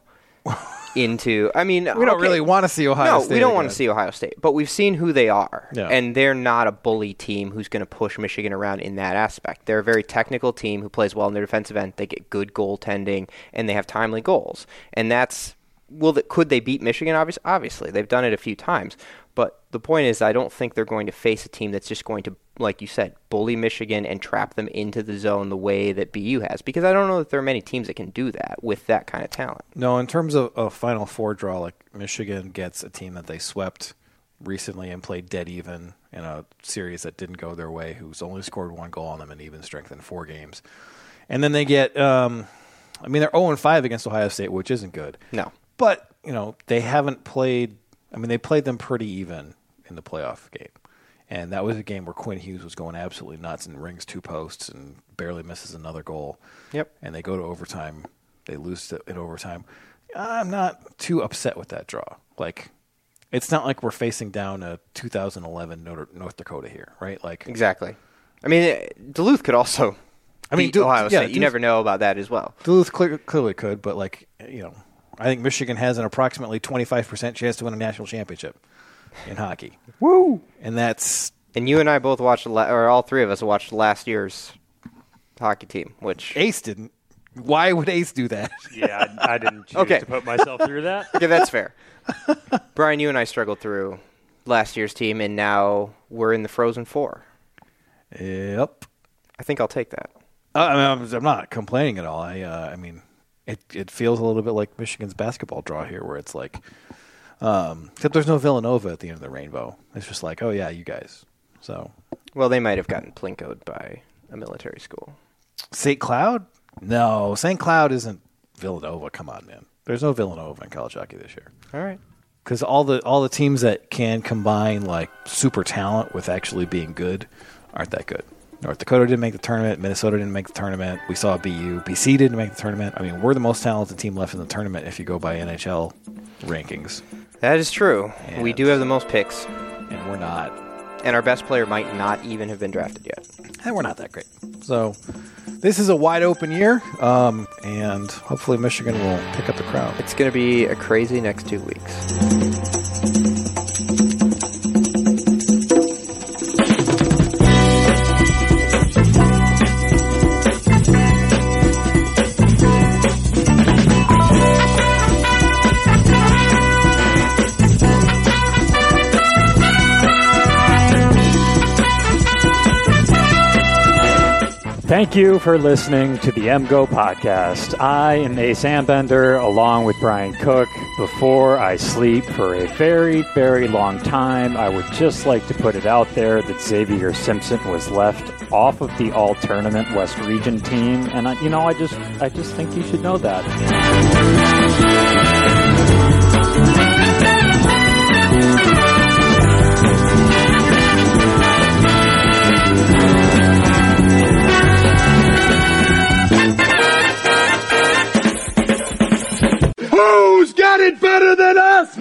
into. I mean, We don't okay, really want to see Ohio no, State we don't want again. to see Ohio State, but we've seen who they are, Yeah. and they're not a bully team who's going to push Michigan around in that aspect. They're a very technical team who plays well in their defensive end. They get good goaltending, and they have timely goals, and that's. Well, that could they beat Michigan? Obviously, obviously, they've done it a few times. But the point is, I don't think they're going to face a team that's just going to, like you said, bully Michigan and trap them into the zone the way that B U has. Because I don't know that there are many teams that can do that with that kind of talent. No, in terms of a Final Four draw, like Michigan gets a team that they swept recently and played dead even in a series that didn't go their way, who's only scored one goal on them in even strength in four games. And then they get, um, I mean, they're oh and five against Ohio State, which isn't good. No. But, you know, they haven't played, I mean, they played them pretty even in the playoff game. And that was a game where Quinn Hughes was going absolutely nuts and rings two posts and barely misses another goal. Yep. And they go to overtime. They lose to, in overtime. I'm not too upset with that draw. Like, it's not like we're facing down a two thousand eleven Notre, North Dakota here, right? Like Exactly. I mean, Duluth could also I mean, beat Duluth- Ohio yeah, State. You Duluth- never know about that as well. Duluth clear, clearly could, but, like, you know, I think Michigan has an approximately twenty-five percent chance to win a national championship in hockey. Woo! And that's... And you and I both watched, la- or all three of us watched last year's hockey team, which... Ace didn't. Why would Ace do that? Yeah, I, I didn't choose Okay. to put myself through that. Okay, that's fair. Brian, you and I struggled through last year's team, and now we're in the Frozen Four. Yep. I think I'll take that. Uh, I mean, I'm, I'm not complaining at all. I, uh, I mean, it it feels a little bit like Michigan's basketball draw here, where it's like, um, except there's no Villanova at the end of the rainbow. It's just like, oh yeah, you guys. So, Well, they might have gotten plinkoed by a military school. Saint Cloud? No, Saint Cloud isn't Villanova. Come on, man. There's no Villanova in college hockey this year. All right. Because all the all the teams that can combine like super talent with actually being good aren't that good. North Dakota didn't make the tournament. Minnesota didn't make the tournament. We saw B U. B C didn't make the tournament. I mean, we're the most talented team left in the tournament if you go by N H L rankings. That is true. And- we do have the most picks, And we're not. and our best player might not even have been drafted yet. And we're not that great. So this is a wide open year, um, and hopefully Michigan will pick up the crowd. It's going to be a crazy next two weeks. Thank you for listening to the M Go podcast. I am Ace Ambender along with Brian Cook. Before I sleep for a very, very long time, I would just like to put it out there that Xavier Simpson was left off of the All-Tournament West Region team. And, I, you know, I just, I just think you should know that. Who's got it better than us?